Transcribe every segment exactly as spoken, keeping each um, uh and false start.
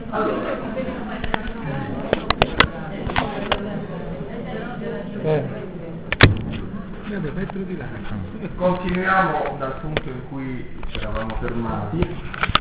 Eh. Continuiamo dal punto in cui ci eravamo fermati.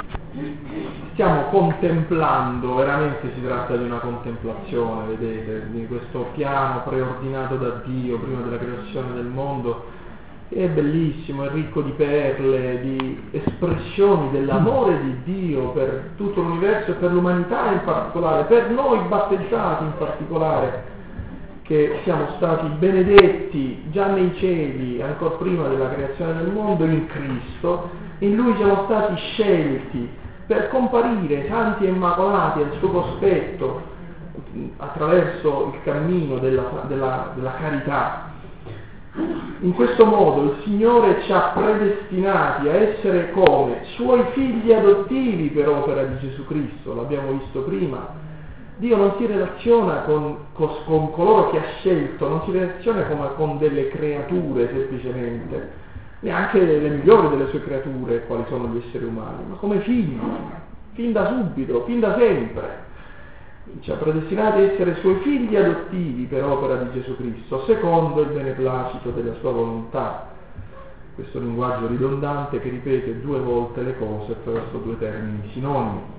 Stiamo contemplando, veramente si tratta di una contemplazione, vedete, di questo piano preordinato da Dio prima della creazione del mondo, che è bellissimo, è ricco di perle, di espressioni dell'amore di Dio per tutto l'universo e per l'umanità in particolare, per noi battezzati in particolare, che siamo stati benedetti già nei cieli, ancora prima della creazione del mondo, in Cristo. In Lui siamo stati scelti per comparire santi e immacolati al suo cospetto attraverso il cammino della, della, della carità. In questo modo il Signore ci ha predestinati a essere come Suoi figli adottivi per opera di Gesù Cristo, l'abbiamo visto prima. Dio non si relaziona con, con, con coloro che ha scelto, non si relaziona come con delle creature semplicemente, neanche le migliori delle sue creature, quali sono gli esseri umani, ma come figli, fin da subito, fin da sempre. Ci ha predestinati a essere Suoi figli adottivi per opera di Gesù Cristo, secondo il beneplacito della Sua volontà. Questo linguaggio ridondante che ripete due volte le cose attraverso due termini sinonimi.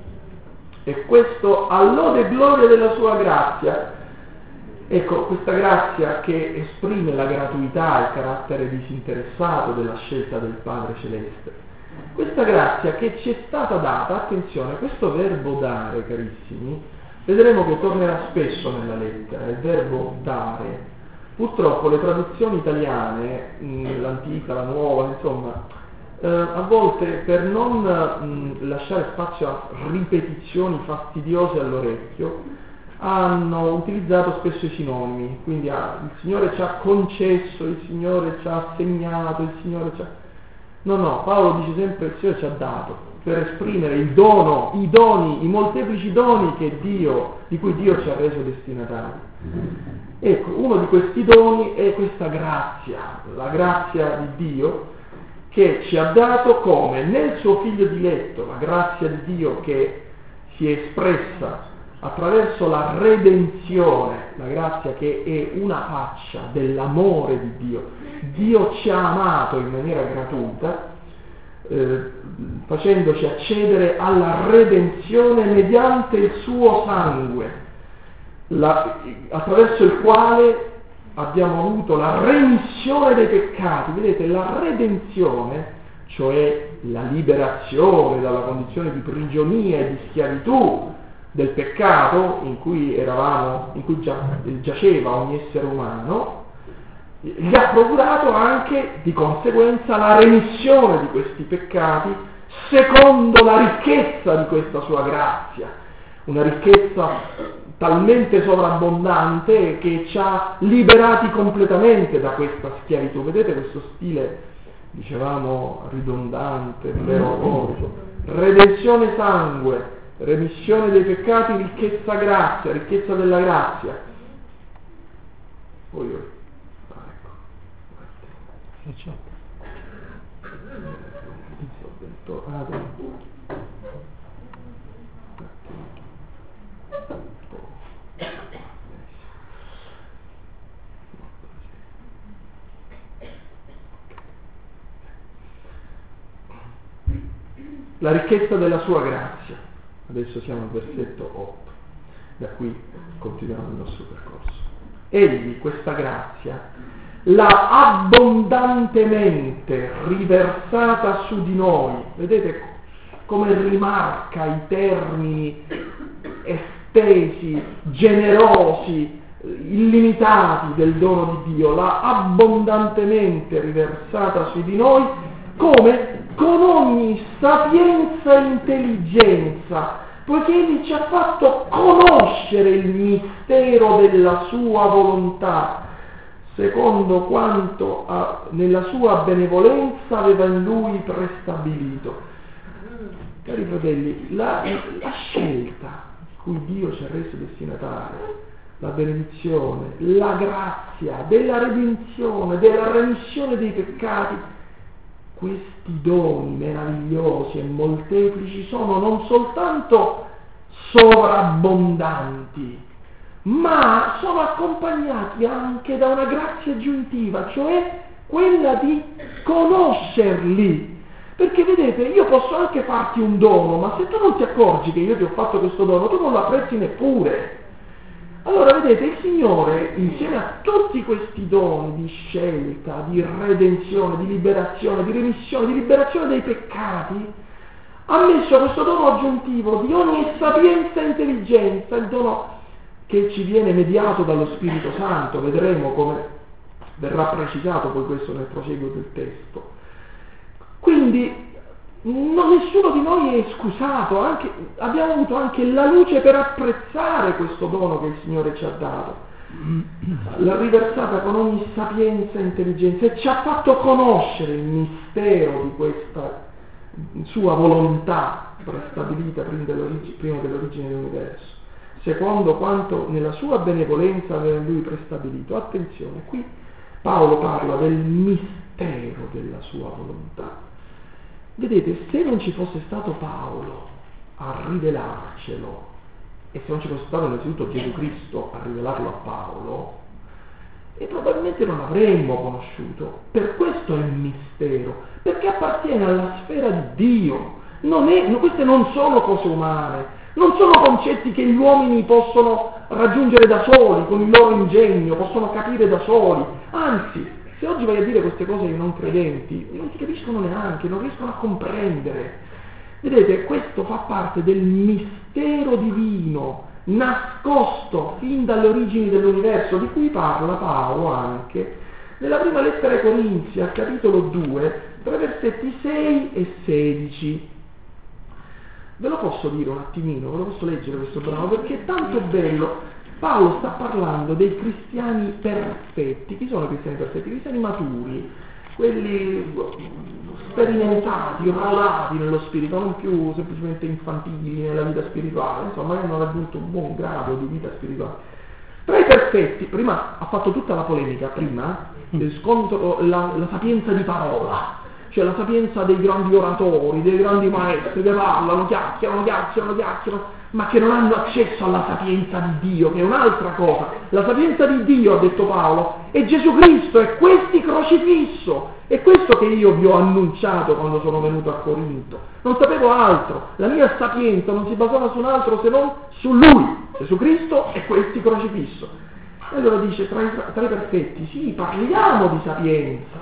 E questo all'ode e gloria della Sua grazia. Ecco, questa grazia che esprime la gratuità, il carattere disinteressato della scelta del Padre Celeste. Questa grazia che ci è stata data, attenzione, questo verbo dare, carissimi, vedremo che tornerà spesso nella lettera, il verbo dare. Purtroppo le traduzioni italiane, l'antica, la nuova, insomma, Uh, a volte per non uh, lasciare spazio a ripetizioni fastidiose all'orecchio hanno utilizzato spesso i sinonimi, quindi ah, il Signore ci ha concesso, il Signore ci ha assegnato, il Signore ci ha... No, no, Paolo dice sempre il Signore ci ha dato per esprimere il dono, i doni, i molteplici doni che Dio, di cui Dio ci ha reso destinatari. Ecco, uno di questi doni è questa grazia, la grazia di Dio, che ci ha dato come nel suo figlio diletto, la grazia di Dio che si è espressa attraverso la redenzione, la grazia che è una faccia dell'amore di Dio. Dio ci ha amato in maniera gratuita, eh, facendoci accedere alla redenzione mediante il suo sangue, la, attraverso il quale abbiamo avuto la remissione dei peccati. Vedete, la redenzione, cioè la liberazione dalla condizione di prigionia e di schiavitù del peccato in cui eravamo, in cui giaceva ogni essere umano, gli ha procurato anche di conseguenza la remissione di questi peccati secondo la ricchezza di questa sua grazia, una ricchezza talmente sovrabbondante che ci ha liberati completamente da questa schiavitù. Vedete questo stile, dicevamo, ridondante, vero, redenzione sangue, remissione dei peccati, ricchezza grazia, ricchezza della grazia. Poi io, ah, ecco, la ricchezza della sua grazia. Adesso siamo al versetto otto, da qui continuiamo il nostro percorso. Egli, questa grazia, l'ha abbondantemente riversata su di noi. Vedete come rimarca i termini estesi, generosi, illimitati del dono di Dio. L'ha abbondantemente riversata su di noi, come? Con ogni sapienza e intelligenza, poiché Egli ci ha fatto conoscere il mistero della sua volontà, secondo quanto ha, nella sua benevolenza aveva in Lui prestabilito. Cari fratelli, la, la scelta cui Dio ci ha reso destinatari, la benedizione, la grazia della redenzione, della remissione dei peccati, questi doni meravigliosi e molteplici sono non soltanto sovrabbondanti, ma sono accompagnati anche da una grazia aggiuntiva, cioè quella di conoscerli. Perché vedete, io posso anche farti un dono, ma se tu non ti accorgi che io ti ho fatto questo dono, tu non lo apprezzi neppure. Allora vedete, il Signore, insieme a tutti questi doni di scelta, di redenzione, di liberazione, di remissione, di liberazione dei peccati, ha messo questo dono aggiuntivo di ogni sapienza e intelligenza, il dono che ci viene mediato dallo Spirito Santo. Vedremo come verrà precisato poi questo nel proseguo del testo. Quindi non, nessuno di noi è scusato, anche, abbiamo avuto anche la luce per apprezzare questo dono che il Signore ci ha dato, l'ha riversata con ogni sapienza e intelligenza e ci ha fatto conoscere il mistero di questa sua volontà prestabilita prima dell'origine, prima dell'origine dell'universo, secondo quanto nella sua benevolenza aveva lui prestabilito. Attenzione, qui Paolo parla del mistero della sua volontà. Vedete, se non ci fosse stato Paolo a rivelarcelo, e se non ci fosse stato innanzitutto Gesù Cristo a rivelarlo a Paolo, e probabilmente non l'avremmo conosciuto. Per questo è il mistero, perché appartiene alla sfera di Dio. Non è, queste non sono cose umane, non sono concetti che gli uomini possono raggiungere da soli, con il loro ingegno, possono capire da soli. Anzi, se oggi vai a dire queste cose ai non credenti, non si capiscono neanche, non riescono a comprendere. Vedete, questo fa parte del mistero divino, nascosto fin dalle origini dell'universo, di cui parla Paolo anche nella prima lettera ai Corinzi, al capitolo due, tra versetti sei e sedici. Ve lo posso dire un attimino, ve lo posso leggere questo brano, perché è tanto bello. Paolo sta parlando dei cristiani perfetti. Chi sono i cristiani perfetti? I cristiani maturi, quelli sperimentati, rodati nello spirito, non più semplicemente infantili nella vita spirituale, insomma, hanno raggiunto un buon grado di vita spirituale. Tra i perfetti, prima ha fatto tutta la polemica, prima, contro la, la sapienza di parola, cioè la sapienza dei grandi oratori, dei grandi maestri che parlano, chiacchierano, chiacchierano, chiacchierano, ma che non hanno accesso alla sapienza di Dio, che è un'altra cosa. La sapienza di Dio, ha detto Paolo, è Gesù Cristo, è questi crocifisso, è questo che io vi ho annunciato quando sono venuto a Corinto. Non sapevo altro, la mia sapienza non si basava su un altro se non su Lui, Gesù Cristo e questi crocifisso. E allora dice, tra i, tra i perfetti, sì, parliamo di sapienza,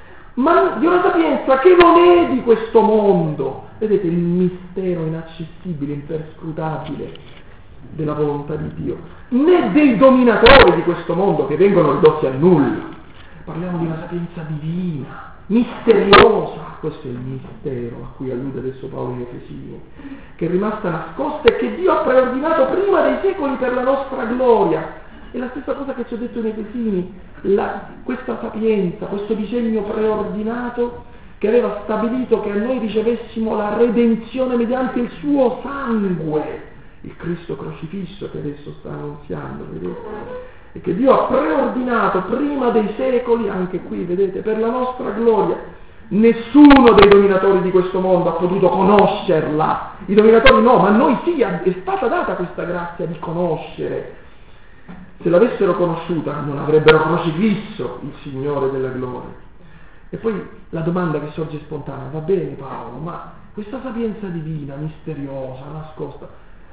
ma di una sapienza che non è di questo mondo. Vedete il mistero inaccessibile, imperscrutabile della volontà di Dio, né dei dominatori di questo mondo che vengono ridotti a nulla. Parliamo di una sapienza divina, misteriosa. Questo è il mistero a cui allude adesso Paolo in Efesini, che è rimasta nascosta e che Dio ha preordinato prima dei secoli per la nostra gloria. È la stessa cosa che ci ha detto in Efesini, la, questa sapienza, questo disegno preordinato che aveva stabilito che a noi ricevessimo la redenzione mediante il suo sangue, il Cristo crocifisso che adesso sta annunziando, vedete? E che Dio ha preordinato prima dei secoli, anche qui, vedete, per la nostra gloria. Nessuno dei dominatori di questo mondo ha potuto conoscerla, i dominatori no, ma a noi sì, è stata data questa grazia di conoscere. Se l'avessero conosciuta non avrebbero crocifisso il Signore della gloria. E poi la domanda che sorge spontanea, va bene Paolo, ma questa sapienza divina, misteriosa, nascosta,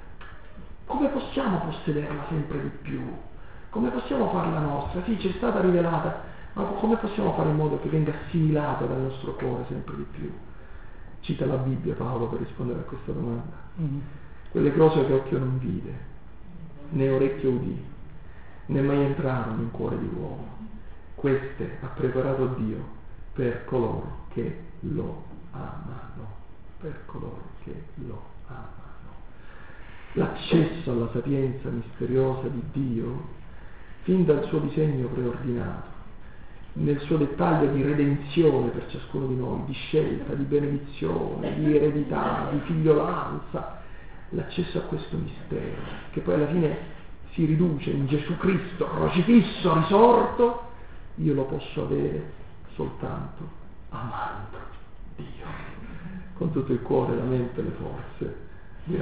come possiamo possederla sempre di più? Come possiamo farla nostra? Sì, ci è stata rivelata, ma come possiamo fare in modo che venga assimilata dal nostro cuore sempre di più? Cita la Bibbia Paolo per rispondere a questa domanda. Mm-hmm. Quelle cose che occhio non vide, né orecchio udì, né mai entrarono in cuore di uomo. Queste ha preparato Dio per coloro che lo amano, per coloro che lo amano. L'accesso alla sapienza misteriosa di Dio, fin dal suo disegno preordinato, nel suo dettaglio di redenzione per ciascuno di noi, di scelta, di benedizione, di eredità, di figliolanza, l'accesso a questo mistero, che poi alla fine si riduce in Gesù Cristo, crocifisso, risorto, io lo posso avere soltanto amando Dio con tutto il cuore, la mente e le forze. Dirà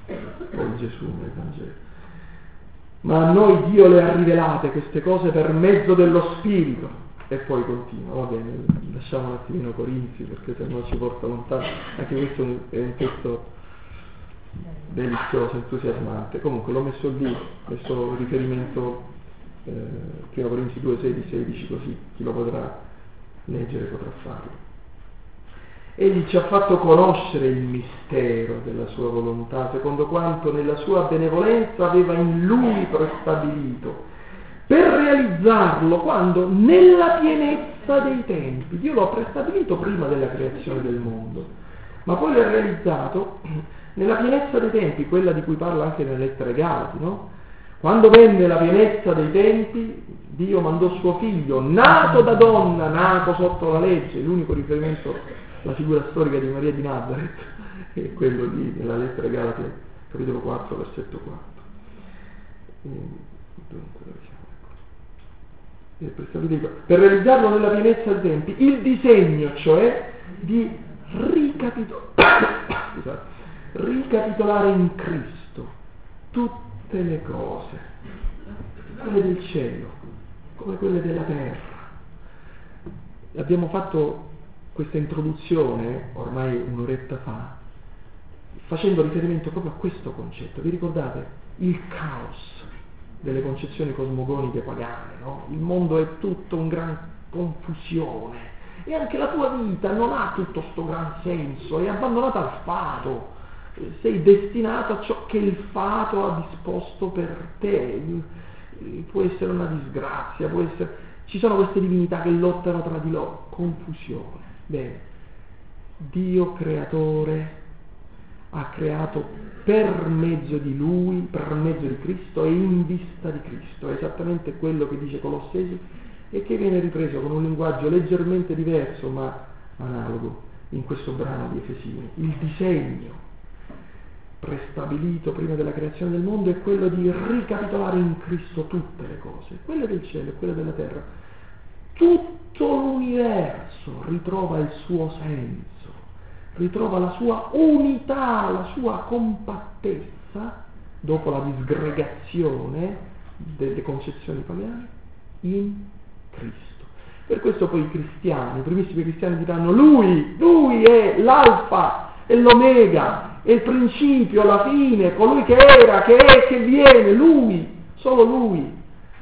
poi Gesù nel Vangelo. Ma a noi Dio le ha rivelate queste cose per mezzo dello Spirito. E poi continua, va bene, lasciamo un attimino Corinzi perché se no ci porta lontano, anche questo è un, è un testo delizioso, entusiasmante. Comunque l'ho messo lì, questo riferimento eh, primo Corinzi due, sedici, sedici, così chi lo potrà leggere potrà farlo. Egli ci ha fatto conoscere il mistero della sua volontà, secondo quanto nella sua benevolenza aveva in lui prestabilito, per realizzarlo quando nella pienezza dei tempi, Dio lo ha prestabilito prima della creazione del mondo, ma poi l'ha realizzato nella pienezza dei tempi, quella di cui parla anche nelle lettere ai Galati, no? Quando venne la pienezza dei tempi, Dio mandò suo figlio, nato da donna, nato sotto la legge, l'unico riferimento alla figura storica di Maria di Nazareth, è quello di, nella lettera ai Galati, capitolo quattro, versetto quattro. E, dunque, per realizzarlo nella pienezza dei tempi, il disegno cioè di ricapito- scusate, ricapitolare in Cristo tutte le cose, quelle del cielo come quelle della terra. Abbiamo fatto questa introduzione ormai un'oretta fa facendo riferimento proprio a questo concetto. Vi ricordate? Il caos delle concezioni cosmogoniche pagane, no? Il mondo è tutto un gran confusione e anche la tua vita non ha tutto sto gran senso, è abbandonata al fato, sei destinato a ciò che il fato ha disposto per te, può essere una disgrazia, può essere... ci sono queste divinità che lottano tra di loro, confusione. Bene, Dio creatore ha creato per mezzo di Lui, per mezzo di Cristo e in vista di Cristo, è esattamente quello che dice Colossesi e che viene ripreso con un linguaggio leggermente diverso ma analogo in questo brano di Efesini. Il disegno prestabilito prima della creazione del mondo è quello di ricapitolare in Cristo tutte le cose, quelle del cielo e quelle della terra. Tutto l'universo ritrova il suo senso, ritrova la sua unità, la sua compattezza dopo la disgregazione delle concezioni pagane in Cristo. Per questo poi i cristiani, i primissimi cristiani diranno Lui, Lui è l'alfa e l'omega, è il principio, la fine, colui che era, che è, che viene, Lui, solo Lui.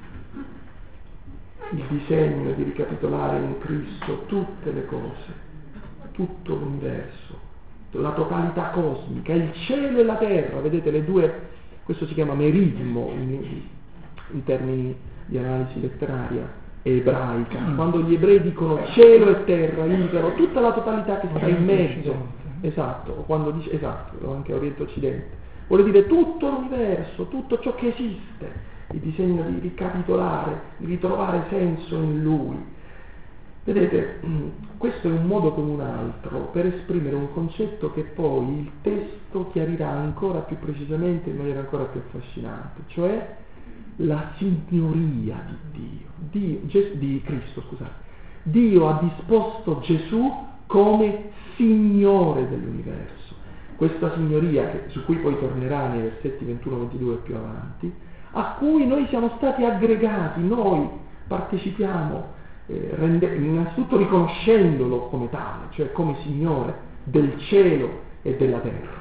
Il disegno di ricapitolare in Cristo tutte le cose, tutto l'universo, la totalità cosmica, il cielo e la terra, vedete le due, questo si chiama merismo in, in termini di analisi letteraria ebraica, quando gli ebrei dicono cielo e terra indicano tutta la totalità che sta in mezzo, esatto, o quando dice, esatto, anche Oriente Occidente, vuole dire tutto l'universo, tutto ciò che esiste, il disegno di ricapitolare, di ritrovare senso in Lui. Vedete, questo è un modo come un altro per esprimere un concetto che poi il testo chiarirà ancora più precisamente in maniera ancora più affascinante, cioè la signoria di Dio, Dio di Cristo, scusate. Dio ha disposto Gesù come Signore dell'universo. Questa signoria, che, su cui poi tornerà nei versetti ventuno ventidue e più avanti, a cui noi siamo stati aggregati, noi partecipiamo, eh, rende, innanzitutto riconoscendolo come tale, cioè come Signore del cielo e della terra.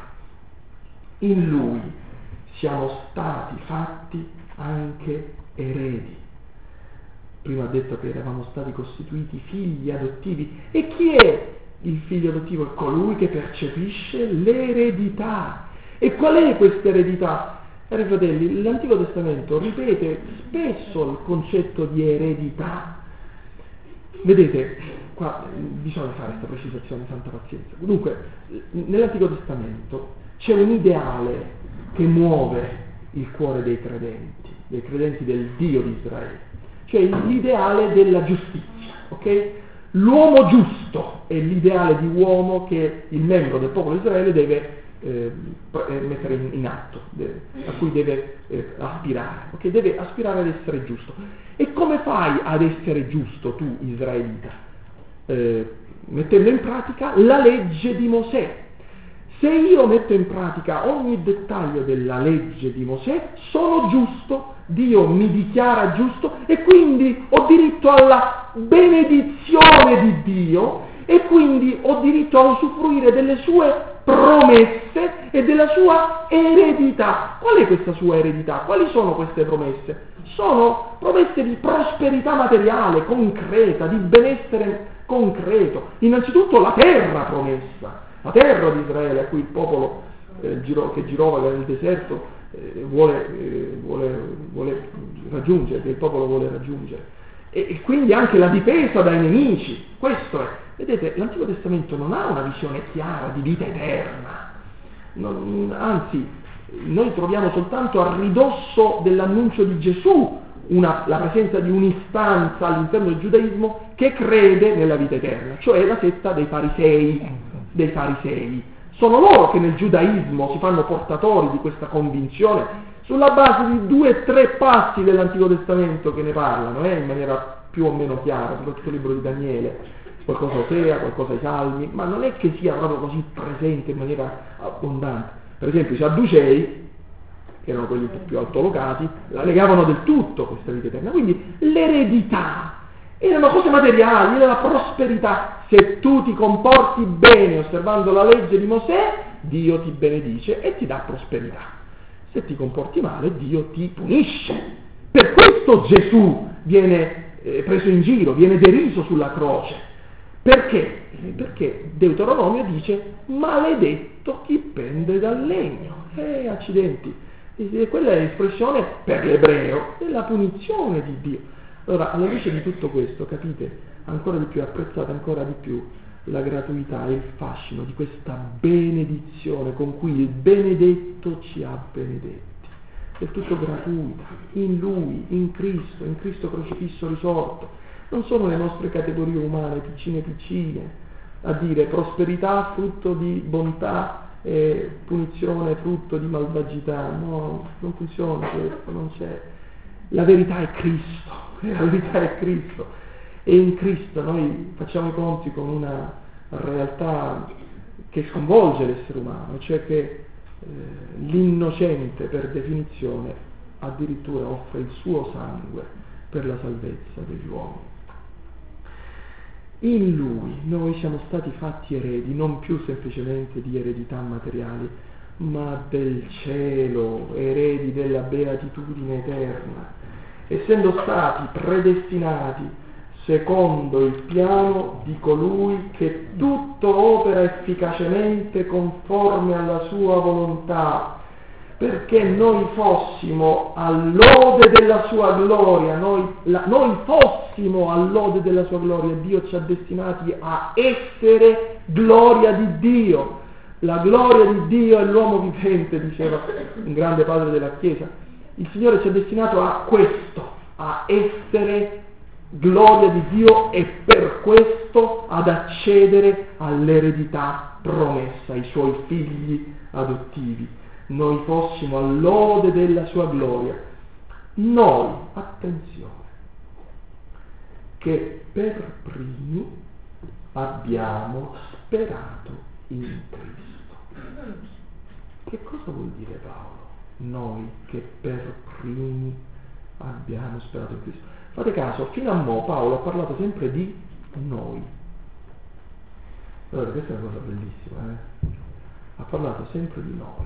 In Lui siamo stati fatti anche eredi. Prima ha detto che eravamo stati costituiti figli adottivi. E chi è il figlio adottivo? È colui che percepisce l'eredità. E qual è questa eredità? Cari fratelli, l'Antico Testamento ripete spesso il concetto di eredità. Vedete, qua bisogna fare questa precisazione, santa pazienza. Dunque, nell'Antico Testamento c'è un ideale che muove il cuore dei credenti, dei credenti del Dio di Israele, cioè l'ideale della giustizia, ok? L'uomo giusto è l'ideale di uomo che il membro del popolo di Israele deve Eh, mettere in, in atto, deve, a cui deve eh, aspirare, ok? Deve aspirare ad essere giusto. E come fai ad essere giusto tu, israelita? Eh, mettendo in pratica la legge di Mosè. se io metto in pratica ogni dettaglio della legge di Mosè, sono giusto, Dio mi dichiara giusto e quindi ho diritto alla benedizione di Dio e quindi ho diritto a usufruire delle sue promesse e della sua eredità. Qual è questa sua eredità? Quali sono queste promesse? Sono promesse di prosperità materiale, concreta, di benessere concreto. Innanzitutto la terra promessa. La terra di Israele a cui il popolo eh, giro, che girovaga nel deserto eh, vuole, eh, vuole, vuole raggiungere, che il popolo vuole raggiungere. E, e quindi anche la difesa dai nemici. Questo è. Vedete, l'Antico Testamento non ha una visione chiara di vita eterna. Non, anzi, noi troviamo soltanto a ridosso dell'annuncio di Gesù una, la presenza di un'istanza all'interno del giudaismo che crede nella vita eterna, cioè la setta dei farisei. dei farisei. Sono loro che nel giudaismo si fanno portatori di questa convinzione sulla base di due o tre passi dell'Antico Testamento che ne parlano eh, in maniera più o meno chiara, soprattutto il libro di Daniele, qualcosa Osea, qualcosa ai Salmi, ma non è che sia proprio così presente in maniera abbondante. Per esempio i Sadducei, che erano quelli un po' più altolocati, la negavano del tutto questa vita eterna, quindi l'eredità erano cose materiali, era la prosperità. Se tu ti comporti bene osservando la legge di Mosè, Dio ti benedice e ti dà prosperità. Se ti comporti male, Dio ti punisce. Per questo Gesù viene eh, preso in giro, viene deriso sulla croce. Perché? Perché Deuteronomio dice maledetto chi pende dal legno. Eh, accidenti. E quella è l'espressione per l'ebreo della punizione di Dio. Allora, alla luce di tutto questo, capite, ancora di più, apprezzate ancora di più la gratuità e il fascino di questa benedizione con cui il benedetto ci ha benedetti. È tutto gratuita, in Lui, in Cristo, in Cristo crocifisso risorto. Non sono le nostre categorie umane, piccine piccine, a dire prosperità frutto di bontà e punizione frutto di malvagità. No, non funziona questo, non c'è. La verità è Cristo. La verità è Cristo e in Cristo noi facciamo i conti con una realtà che sconvolge l'essere umano, cioè che eh, l'innocente per definizione addirittura offre il suo sangue per la salvezza degli uomini. In Lui noi siamo stati fatti eredi, non più semplicemente di eredità materiali, ma del cielo, eredi della beatitudine eterna, essendo stati predestinati secondo il piano di colui che tutto opera efficacemente conforme alla sua volontà, perché noi fossimo all'ode della sua gloria, noi, la, noi fossimo all'ode della sua gloria, Dio ci ha destinati a essere gloria di Dio. La gloria di Dio è l'uomo vivente, diceva un grande padre della Chiesa. Il Signore ci ha destinato a questo, a essere gloria di Dio e per questo ad accedere all'eredità promessa, ai Suoi figli adottivi. Noi fossimo all'ode della Sua gloria. Noi, attenzione, che per primi abbiamo sperato in Cristo. Che cosa vuol dire Paolo? Noi che per primi abbiamo sperato in Cristo. Fate caso, fino a mo' Paolo ha parlato sempre di noi. Allora, questa è una cosa bellissima, eh? Ha parlato sempre di noi.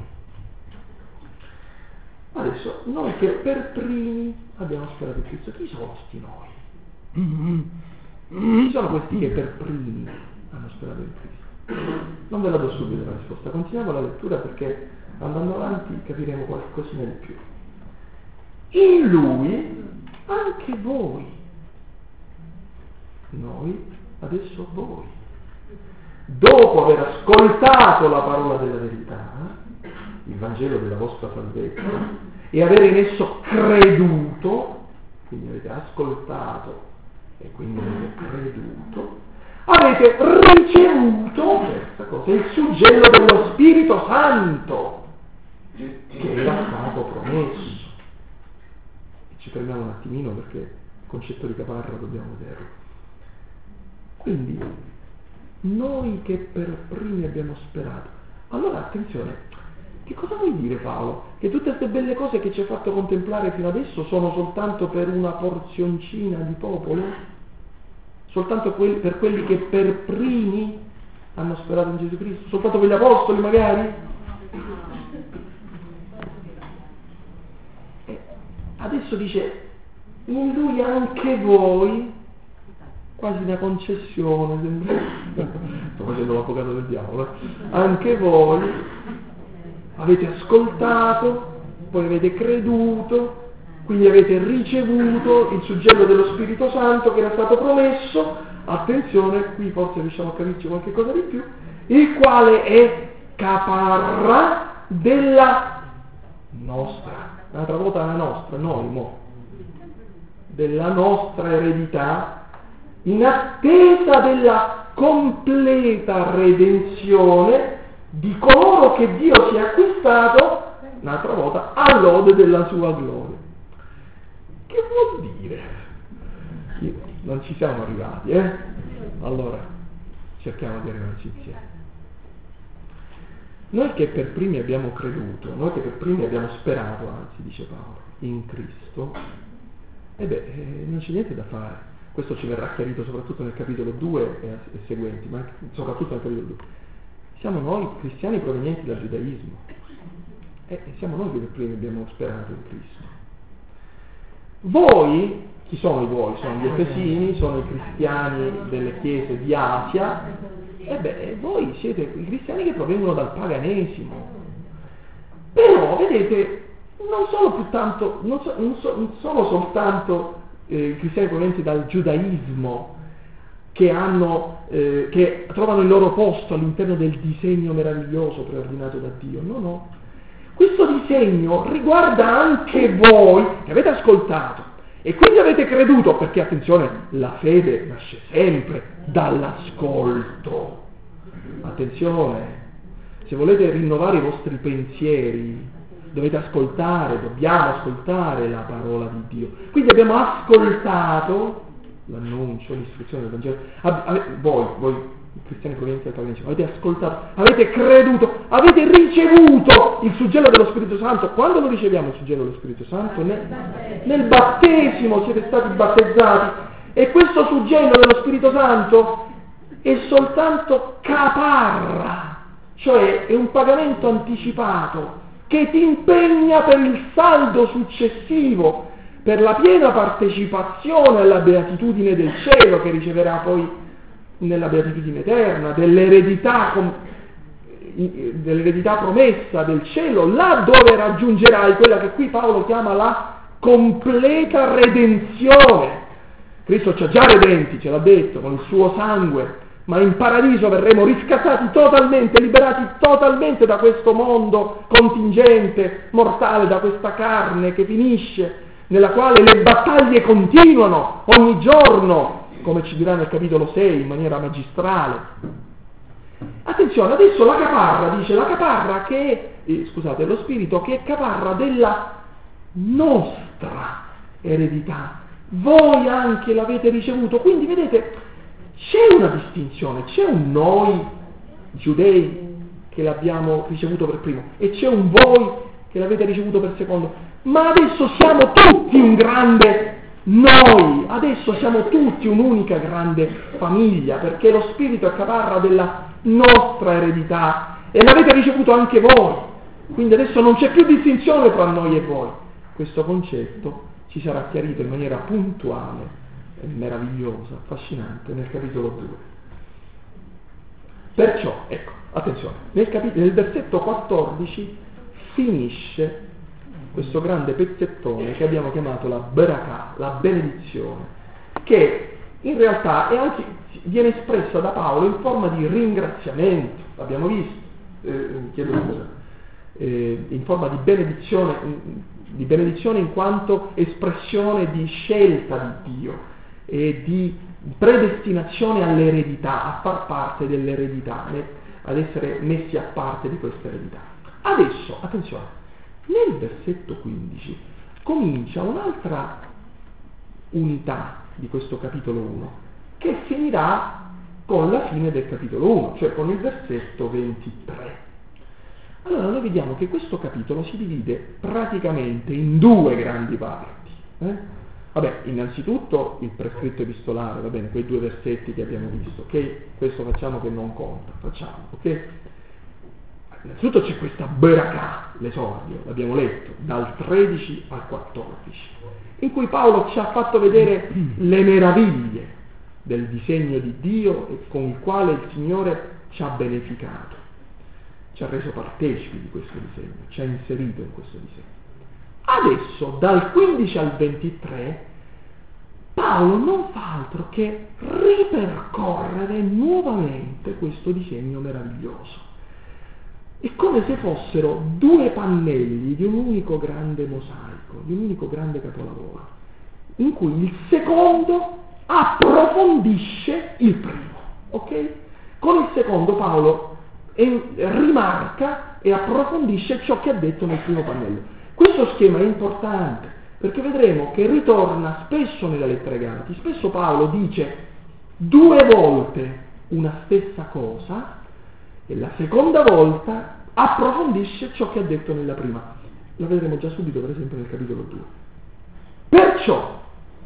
Adesso, noi che per primi abbiamo sperato in Cristo, chi sono sti noi? Chi sono questi che per primi hanno sperato in Cristo? Non ve la do subito la risposta, continuiamo la lettura perché andando avanti capiremo qualcosina di più. In Lui anche voi, noi, adesso voi, dopo aver ascoltato la parola della verità, il Vangelo della vostra salvezza, e avere in esso creduto, quindi avete ascoltato e quindi avete creduto, avete ricevuto, terza cosa, il suggello dello Spirito Santo che era stato promesso. Ci fermiamo un attimino perché il concetto di caparra dobbiamo vederlo. Quindi noi che per primi abbiamo sperato, Allora attenzione, che cosa vuol dire Paolo? Che tutte queste belle cose che ci ha fatto contemplare fino adesso sono soltanto per una porzioncina di popolo? Soltanto que- per quelli che per primi hanno sperato in Gesù Cristo? Soltanto per gli apostoli magari? E adesso dice, in lui anche voi, quasi una concessione, sembra. Sto facendo l'avvocato del diavolo, eh? Anche voi avete ascoltato, poi avete creduto, quindi avete ricevuto il suggello dello Spirito Santo che era stato promesso, attenzione, qui forse riusciamo a capirci qualche cosa di più, il quale è caparra della nostra, un'altra volta la nostra, noi mo, della nostra eredità, in attesa della completa redenzione di coloro che Dio si è acquistato, un'altra volta, all'ode della sua gloria. Che vuol dire? Non ci siamo arrivati, eh? Allora, cerchiamo di arrivarci insieme. Noi che per primi abbiamo creduto, noi che per primi abbiamo sperato, anzi, dice Paolo, in Cristo, e beh, eh, non c'è niente da fare. Questo ci verrà chiarito soprattutto nel capitolo due e, e seguenti, ma soprattutto nel capitolo due. Siamo noi cristiani provenienti dal giudaismo, e siamo noi che per primi abbiamo sperato in Cristo. Voi, chi sono i voi? Sono gli Efesini, sono i cristiani delle chiese di Asia, e beh, voi siete i cristiani che provengono dal paganesimo. Però, vedete, non sono più tanto, non, so, non, so, non sono soltanto eh, i cristiani provenienti dal giudaismo che hanno, eh, che trovano il loro posto all'interno del disegno meraviglioso preordinato da Dio. No, no. Questo disegno riguarda anche voi che avete ascoltato e quindi avete creduto, perché attenzione, la fede nasce sempre dall'ascolto. Attenzione, se volete rinnovare i vostri pensieri, dovete ascoltare, dobbiamo ascoltare la parola di Dio. Quindi abbiamo ascoltato l'annuncio, l'istruzione del Vangelo. Ave, voi, voi cristiani provenienti dal paganesimo, avete ascoltato, avete creduto, avete ricevuto il suggello dello Spirito Santo. Quando lo riceviamo il suggello dello Spirito Santo? Nel, nel battesimo siete stati battezzati, e questo suggello dello Spirito Santo è soltanto caparra, cioè è un pagamento anticipato che ti impegna per il saldo successivo, per la piena partecipazione alla beatitudine del cielo che riceverà poi nella beatitudine eterna, dell'eredità, dell'eredità promessa del cielo, là dove raggiungerai quella che qui Paolo chiama la completa redenzione. Cristo ci ha già redenti, ce l'ha detto, con il suo sangue, ma in paradiso verremo riscattati totalmente, liberati totalmente da questo mondo contingente, mortale, da questa carne che finisce, nella quale le battaglie continuano ogni giorno, come ci dirà nel capitolo sei in maniera magistrale. Attenzione, adesso la caparra, dice la caparra che, eh, scusate, lo spirito che è caparra della nostra eredità. Voi anche l'avete ricevuto, quindi vedete, c'è una distinzione, c'è un noi giudei che l'abbiamo ricevuto per primo e c'è un voi che l'avete ricevuto per secondo, ma adesso siamo tutti un grande noi, adesso siamo tutti un'unica grande famiglia, perché lo Spirito è caparra della nostra eredità e l'avete ricevuto anche voi, quindi adesso non c'è più distinzione tra noi e voi. Questo concetto ci sarà chiarito in maniera puntuale, meravigliosa, affascinante nel capitolo due. Perciò, ecco, attenzione, nel, capitolo, nel versetto quattordici finisce questo grande pezzettone che abbiamo chiamato la Berakah, la benedizione, che in realtà è anche, viene espressa da Paolo in forma di ringraziamento, l'abbiamo visto, eh, chiedo scusa, eh, in forma di benedizione, di benedizione in quanto espressione di scelta di Dio e di predestinazione all'eredità, a far parte dell'eredità, ad essere messi a parte di questa eredità. Adesso, attenzione, nel versetto quindici comincia un'altra unità di questo capitolo uno che finirà con la fine del capitolo uno, cioè con il versetto ventitré. Allora noi vediamo che questo capitolo si divide praticamente in due grandi parti. Eh? Vabbè, innanzitutto il prescritto epistolare, va bene, quei due versetti che abbiamo visto, ok? Questo facciamo che non conta, facciamo, ok? Innanzitutto c'è questa Beracà, l'esordio, l'abbiamo letto, dal tredici al quattordici, in cui Paolo ci ha fatto vedere le meraviglie del disegno di Dio e con il quale il Signore ci ha beneficato, ci ha reso partecipi di questo disegno, ci ha inserito in questo disegno. Adesso, dal quindici al ventitré, Paolo non fa altro che ripercorrere nuovamente questo disegno meraviglioso. È come se fossero due pannelli di un unico grande mosaico, di un unico grande capolavoro, in cui il secondo approfondisce il primo, ok? Con il secondo Paolo rimarca e approfondisce ciò che ha detto nel primo pannello. Questo schema è importante perché vedremo che ritorna spesso nella lettera ai Galati. Spesso Paolo dice due volte una stessa cosa e la seconda volta approfondisce ciò che ha detto nella prima. Lo vedremo già subito, per esempio, nel capitolo due. Perciò,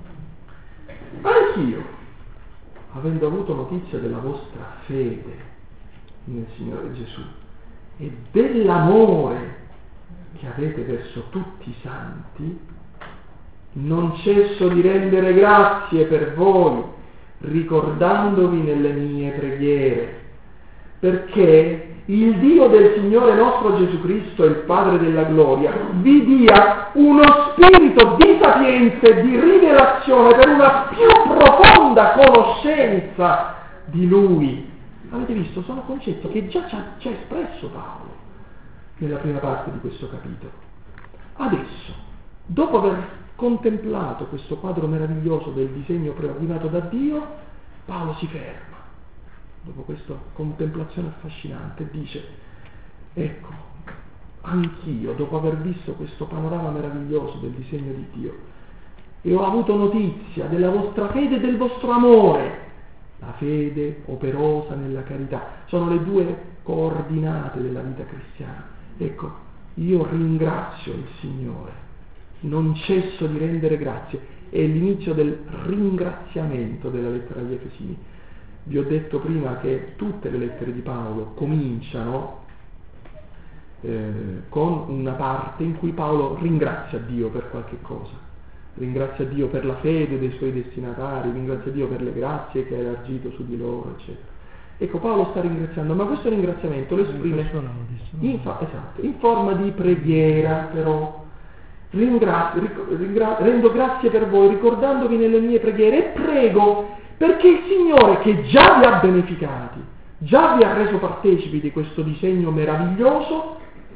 anch'io, avendo avuto notizia della vostra fede nel Signore Gesù e dell'amore che avete verso tutti i santi, non cesso di rendere grazie per voi, ricordandovi nelle mie preghiere, perché il Dio del Signore nostro Gesù Cristo, il Padre della gloria, vi dia uno spirito di sapienza e di rivelazione per una più profonda conoscenza di Lui. Avete visto? Sono concetti che già ci ha, ci ha espresso Paolo nella prima parte di questo capitolo. Adesso, dopo aver contemplato questo quadro meraviglioso del disegno preordinato da Dio, Paolo si ferma dopo questa contemplazione affascinante e dice: ecco, anch'io, dopo aver visto questo panorama meraviglioso del disegno di Dio, e ho avuto notizia della vostra fede e del vostro amore, la fede operosa nella carità, sono le due coordinate della vita cristiana. Ecco, io ringrazio il Signore, non cesso di rendere grazie. È l'inizio del ringraziamento della lettera agli Efesini. Vi ho detto prima che tutte le lettere di Paolo cominciano eh, con una parte in cui Paolo ringrazia Dio per qualche cosa, ringrazia Dio per la fede dei suoi destinatari, ringrazia Dio per le grazie che ha elargito su di loro, eccetera. Ecco, Paolo sta ringraziando, ma questo ringraziamento lo esprime in, fa- esatto, in forma di preghiera, però. Ringrazio, ringra- rendo grazie per voi, ricordandovi nelle mie preghiere, e prego perché il Signore, che già vi ha beneficati, già vi ha reso partecipi di questo disegno meraviglioso,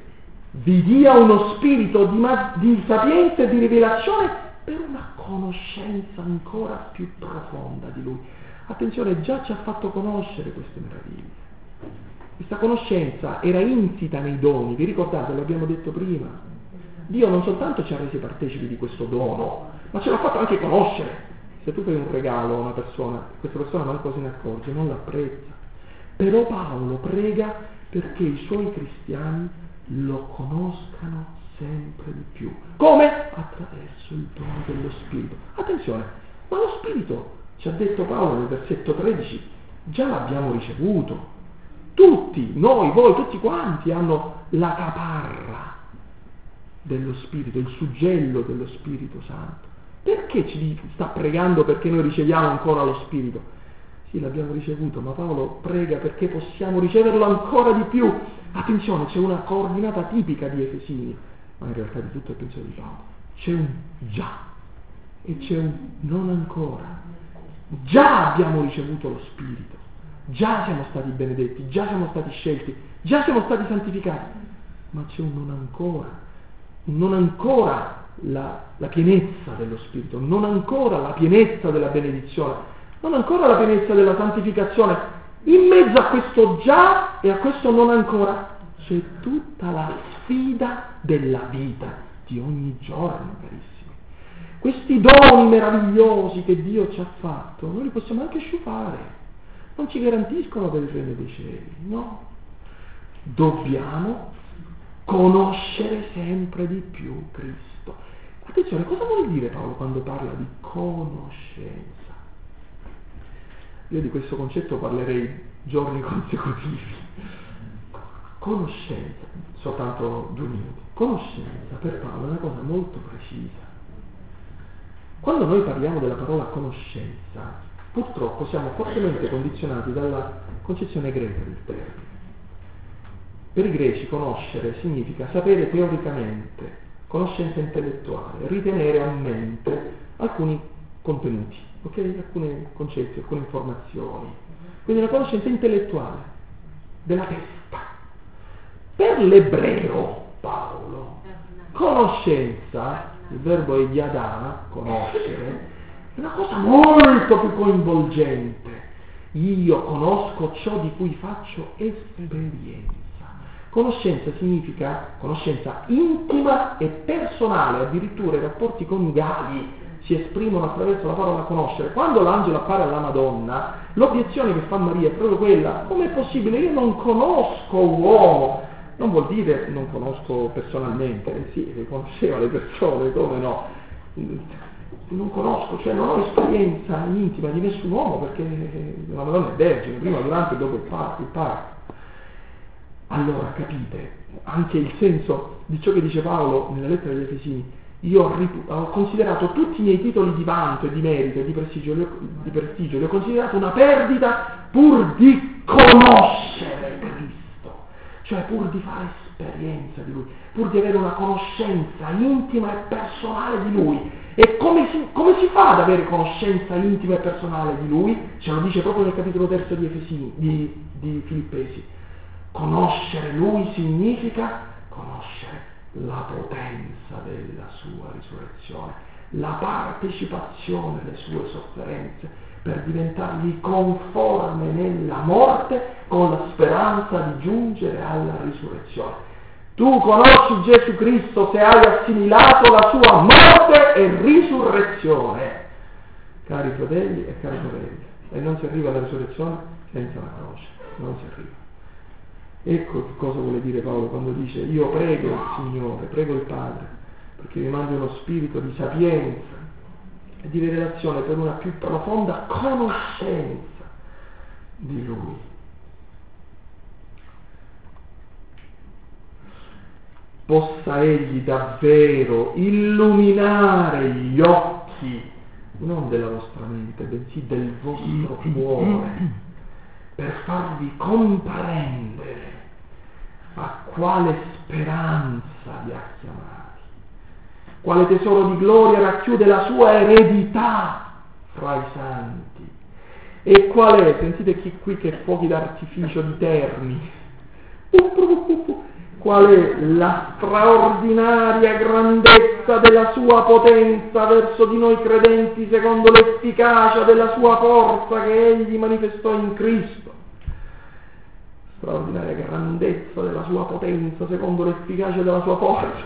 vi dia uno spirito di, ma- di sapienza e di rivelazione per una conoscenza ancora più profonda di Lui. Attenzione, già ci ha fatto conoscere queste meraviglie. Questa conoscenza era insita nei doni, vi ricordate, l'abbiamo detto prima. Dio non soltanto ci ha resi partecipi di questo dono, ma ce l'ha fatto anche conoscere. Se tu fai un regalo a una persona, questa persona manco se ne accorge, non l'apprezza. Però Paolo prega perché i suoi cristiani lo conoscano sempre di più. Come? Attraverso il dono dello Spirito. Attenzione, ma lo Spirito, ci ha detto Paolo nel versetto tredici, già l'abbiamo ricevuto. Tutti, noi, voi, tutti quanti hanno la caparra dello Spirito, il suggello dello Spirito Santo. Perché ci sta pregando perché noi riceviamo ancora lo Spirito? Sì, l'abbiamo ricevuto, ma Paolo prega perché possiamo riceverlo ancora di più. Attenzione, c'è una coordinata tipica di Efesini, ma in realtà di tutto il pensiero di Paolo. C'è un già e c'è un non ancora. Già abbiamo ricevuto lo Spirito, già siamo stati benedetti, già siamo stati scelti, già siamo stati santificati, ma c'è un non ancora. Non ancora la, la pienezza dello Spirito, non ancora la pienezza della benedizione, non ancora la pienezza della santificazione. In mezzo a questo già e a questo non ancora c'è tutta la sfida della vita di ogni giorno, carissimi. Questi doni meravigliosi che Dio ci ha fatto, noi li possiamo anche sciupare, non ci garantiscono per il regno dei cieli, no? Dobbiamo conoscere sempre di più Cristo. Attenzione, cosa vuol dire Paolo quando parla di conoscenza? Io di questo concetto parlerei giorni consecutivi. Conoscenza, soltanto due minuti. Conoscenza per Paolo è una cosa molto precisa. Quando noi parliamo della parola conoscenza, purtroppo siamo fortemente condizionati dalla concezione greca del termine. Per i greci conoscere significa sapere teoricamente, conoscenza intellettuale, ritenere a mente alcuni contenuti, ok? Alcuni concetti, alcune informazioni. Quindi una conoscenza intellettuale della testa. Per l'ebreo Paolo, conoscenza, il verbo è yadà, conoscere, è una cosa molto più coinvolgente. Io conosco ciò di cui faccio esperienza. Conoscenza significa conoscenza intima e personale, addirittura i rapporti coniugali si esprimono attraverso la parola conoscere. Quando l'angelo appare alla Madonna, l'obiezione che fa Maria è proprio quella: com'è possibile? Io non conosco uomo. Non vuol dire non conosco personalmente, eh sì, conosceva le persone, come no? Non conosco, cioè non ho esperienza intima di nessun uomo, perché la Madonna è vergine, prima, durante e dopo il parto. Allora capite anche il senso di ciò che dice Paolo nella lettera agli Efesini: io ho, ripu- ho considerato tutti i miei titoli di vanto e di merito e di prestigio, li ho, di prestigio, li ho considerati una perdita pur di conoscere Cristo, cioè pur di fare esperienza di Lui, pur di avere una conoscenza intima e personale di Lui. E come si, come si fa ad avere conoscenza intima e personale di Lui? Ce lo dice proprio nel capitolo terzo di Efesini, di, di Filippesi. Conoscere Lui significa conoscere la potenza della sua risurrezione, la partecipazione alle sue sofferenze, per diventargli conforme nella morte con la speranza di giungere alla risurrezione. Tu conosci Gesù Cristo se hai assimilato la sua morte e risurrezione. Cari fratelli e cari sorelle, e non si arriva alla risurrezione senza la croce, non si arriva. Ecco che cosa vuole dire Paolo quando dice: io prego il Signore, prego il Padre, perché mi mandi uno spirito di sapienza e di rivelazione per una più profonda conoscenza di Lui. Possa Egli davvero illuminare gli occhi, non della vostra mente, bensì del vostro cuore, per farvi comprendere a quale speranza vi ha chiamati, quale tesoro di gloria racchiude la sua eredità fra i santi, e qual è, sentite chi, qui che fuochi d'artificio di termini, qual è la straordinaria grandezza della sua potenza verso di noi credenti secondo l'efficacia della sua forza che Egli manifestò in Cristo. Straordinaria grandezza della sua potenza secondo l'efficacia della sua forza.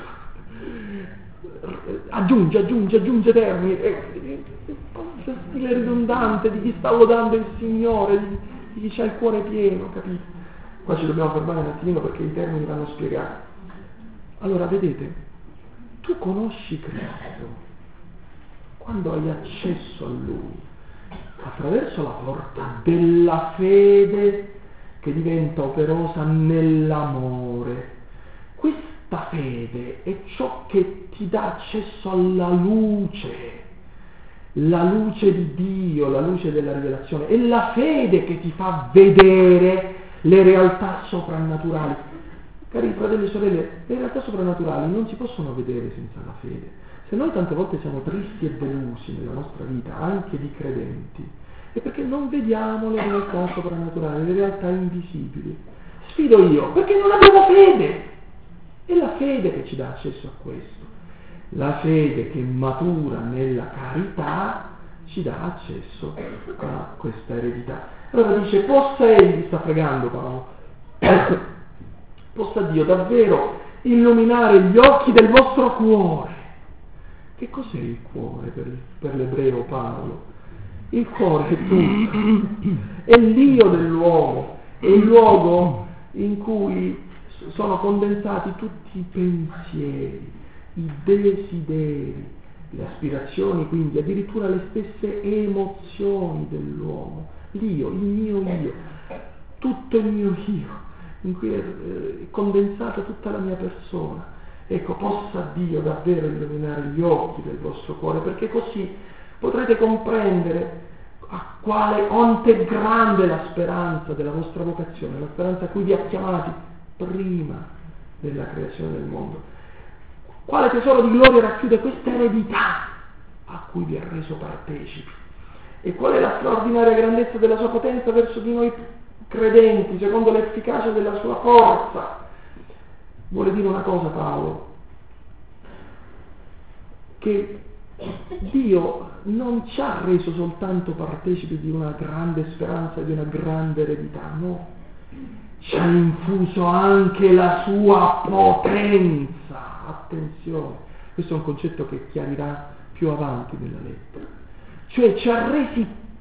Aggiunge, aggiunge, aggiunge termini. Stile ridondante di chi sta lodando il Signore, di, di chi ha il cuore pieno, capite? Qua ci dobbiamo fermare un attimino perché i termini vanno spiegati. Allora, vedete, tu conosci Cristo quando hai accesso a Lui, attraverso la porta della fede che diventa operosa nell'amore. Questa fede è ciò che ti dà accesso alla luce, la luce di Dio, la luce della rivelazione. È la fede che ti fa vedere le realtà soprannaturali. Cari fratelli e sorelle, le realtà soprannaturali non si possono vedere senza la fede. Se noi tante volte siamo tristi e delusi nella nostra vita, anche di credenti, è perché non vediamo le realtà soprannaturali, le realtà invisibili. Sfido io, perché non abbiamo fede. È la fede che ci dà accesso a questo. La fede che matura nella carità ci dà accesso a questa eredità. Allora dice: possa Egli, sta pregando Paolo, possa Dio davvero illuminare gli occhi del vostro cuore. Che cos'è il cuore per, per l'ebreo Paolo? Il cuore è tutto, è l'io dell'uomo, è il luogo in cui sono condensati tutti i pensieri, i desideri, le aspirazioni, quindi addirittura le stesse emozioni dell'uomo, l'io, il mio io, tutto il mio io, in cui è eh, condensata tutta la mia persona. Ecco, possa Dio davvero illuminare gli occhi del vostro cuore, perché così potrete comprendere a quale, quanto è grande la speranza della vostra vocazione, la speranza a cui vi ha chiamati prima della creazione del mondo. Quale tesoro di gloria racchiude questa eredità a cui vi ha reso partecipi? E qual è la straordinaria grandezza della sua potenza verso di noi credenti, secondo l'efficacia della sua forza? Vuole dire una cosa Paolo, che Dio non ci ha reso soltanto partecipi di una grande speranza, di una grande eredità, no, ci ha infuso anche la sua potenza. Attenzione, questo è un concetto che chiarirà più avanti nella lettera, cioè ci ha resi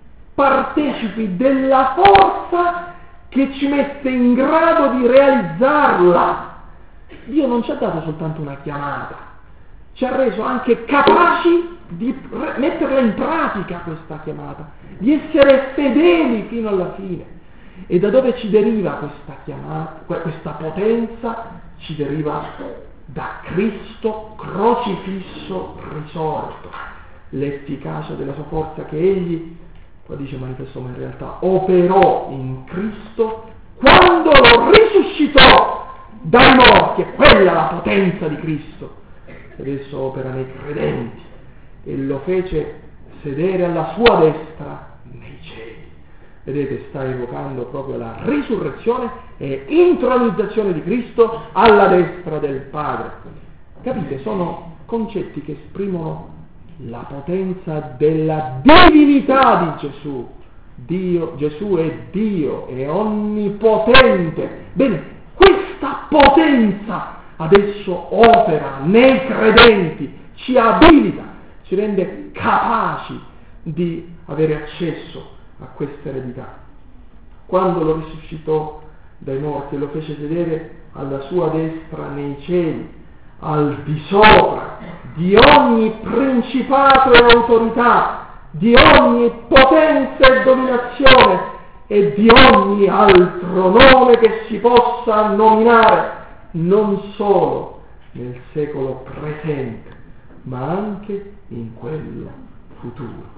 partecipi della forza che ci mette in grado di realizzarla. Dio non ci ha dato soltanto una chiamata, ci ha reso anche capaci di metterla in pratica questa chiamata, di essere fedeli fino alla fine. E da dove ci deriva questa chiamata, questa potenza? Ci deriva da Cristo crocifisso risorto, l'efficacia della sua forza che egli, qua dice manifestò, ma in realtà operò in Cristo quando lo risuscitò dai morti. È quella la potenza di Cristo che adesso opera nei credenti, e lo fece sedere alla sua destra nei cieli. Vedete, sta evocando proprio la risurrezione e intronizzazione di Cristo alla destra del Padre. Capite? Sono concetti che esprimono la potenza della divinità di Gesù. Dio, Gesù è Dio, è onnipotente. Bene, questa potenza adesso opera nei credenti, ci abilita, ci rende capaci di avere accesso a questa eredità. Quando lo risuscitò dai morti e lo fece sedere alla sua destra nei cieli, al di sopra di ogni principato e autorità, di ogni potenza e dominazione e di ogni altro nome che si possa nominare, non solo nel secolo presente, ma anche in quello futuro.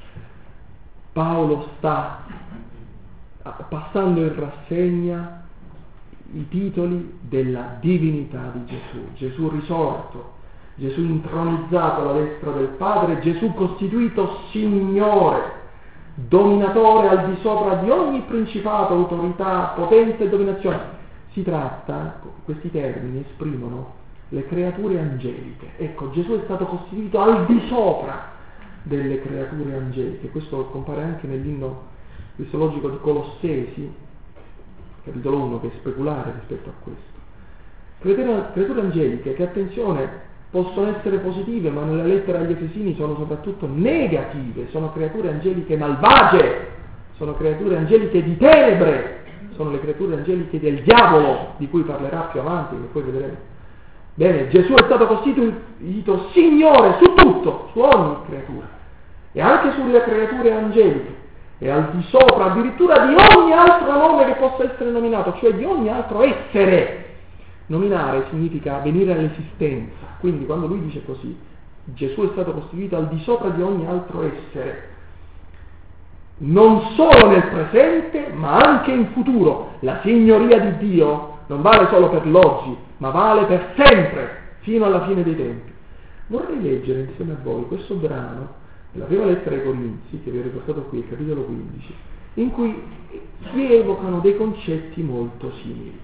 Paolo sta passando in rassegna i titoli della divinità di Gesù. Gesù risorto, Gesù intronizzato alla destra del Padre, Gesù costituito Signore, dominatore al di sopra di ogni principato, autorità, potenza e dominazione. Si tratta, questi termini esprimono le creature angeliche. Ecco, Gesù è stato costituito al di sopra delle creature angeliche. Questo compare anche nell'inno cristologico di Colossesi, capitolo uno, che è speculare rispetto a questo. Creature, creature angeliche che, attenzione, possono essere positive, ma nella lettera agli Efesini sono soprattutto negative, sono creature angeliche malvagie, sono creature angeliche di tenebre, sono le creature angeliche del diavolo, di cui parlerà più avanti, che poi vedremo. Bene, Gesù è stato costituito Signore su tutto, su ogni creatura, e anche sulle creature angeliche, e al di sopra addirittura di ogni altro nome che possa essere nominato, cioè di ogni altro essere. Nominare significa venire all'esistenza, quindi quando lui dice così, Gesù è stato costituito al di sopra di ogni altro essere, non solo nel presente, ma anche in futuro. La signoria di Dio non vale solo per l'oggi, ma vale per sempre, fino alla fine dei tempi. Vorrei leggere insieme a voi questo brano della prima lettera ai Corinzi, che vi ho riportato qui, il capitolo quindici, in cui si evocano dei concetti molto simili.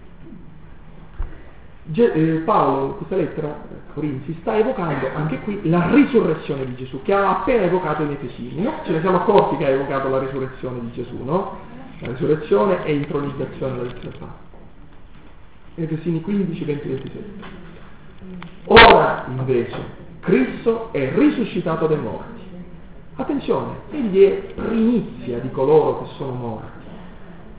Ge- eh, Paolo in questa lettera a Corinzi sta evocando anche qui la risurrezione di Gesù, che ha appena evocato in Efesini, no? Ce ne siamo accorti che ha evocato la risurrezione di Gesù, no? La risurrezione e intronizzazione della Trinità. Efesini quindici, venti, ventisette. Ora invece Cristo è risuscitato dai morti. Attenzione, egli è primizia di coloro che sono morti.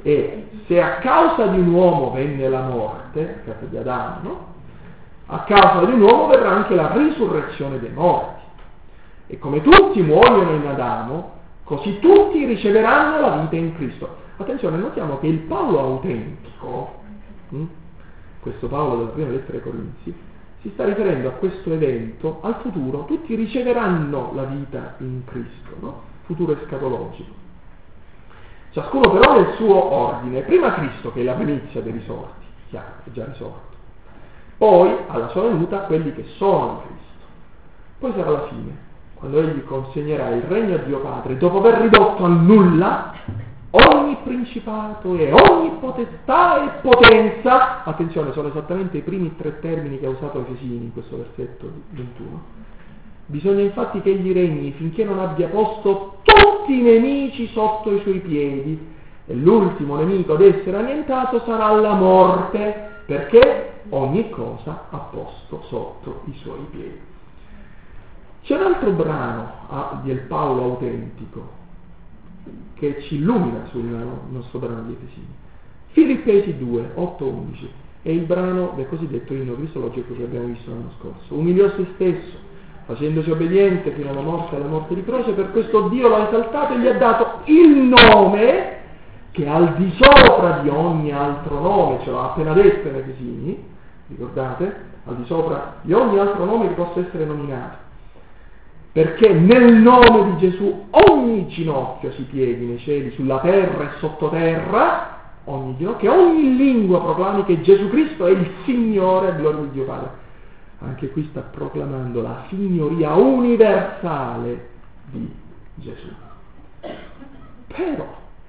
E se a causa di un uomo venne la morte, a causa di Adamo, no? A causa di un uomo verrà anche la risurrezione dei morti. E come tutti muoiono in Adamo, così tutti riceveranno la vita in Cristo. Attenzione, notiamo che il Paolo autentico, hm, questo Paolo della prima lettera ai Corinzi, si sta riferendo a questo evento, al futuro, tutti riceveranno la vita in Cristo, no? Futuro escatologico. Ciascuno però nel suo ordine, prima Cristo che è la primizia dei risorti, chiaro, è già risorto, poi alla sua venuta quelli che sono in Cristo, poi sarà la fine, quando egli consegnerà il regno a Dio Padre, dopo aver ridotto a nulla ogni principato e ogni potestà e potenza. Attenzione, sono esattamente i primi tre termini che ha usato Efesini in questo versetto ventuno. Bisogna infatti che egli regni finché non abbia posto tutti i nemici sotto i suoi piedi, e l'ultimo nemico ad essere annientato sarà la morte, perché ogni cosa ha posto sotto i suoi piedi. C'è un altro brano ah, del Paolo autentico che ci illumina sul nostro brano di Efesini. Filippesi due, otto undici, è il brano del cosiddetto inno cristologico che abbiamo visto l'anno scorso. Umiliò se stesso, facendosi obbediente fino alla morte, alla morte di croce, per questo Dio l'ha esaltato e gli ha dato il nome che è al di sopra di ogni altro nome, ce l'ha appena detto in Efesini, ricordate? Al di sopra di ogni altro nome che possa essere nominato. Perché nel nome di Gesù ogni ginocchio si pieghi nei cieli, sulla terra e sottoterra, ogni ginocchio, ogni lingua proclami che Gesù Cristo è il Signore a gloria di Dio Padre. Anche qui sta proclamando la signoria universale di Gesù. Però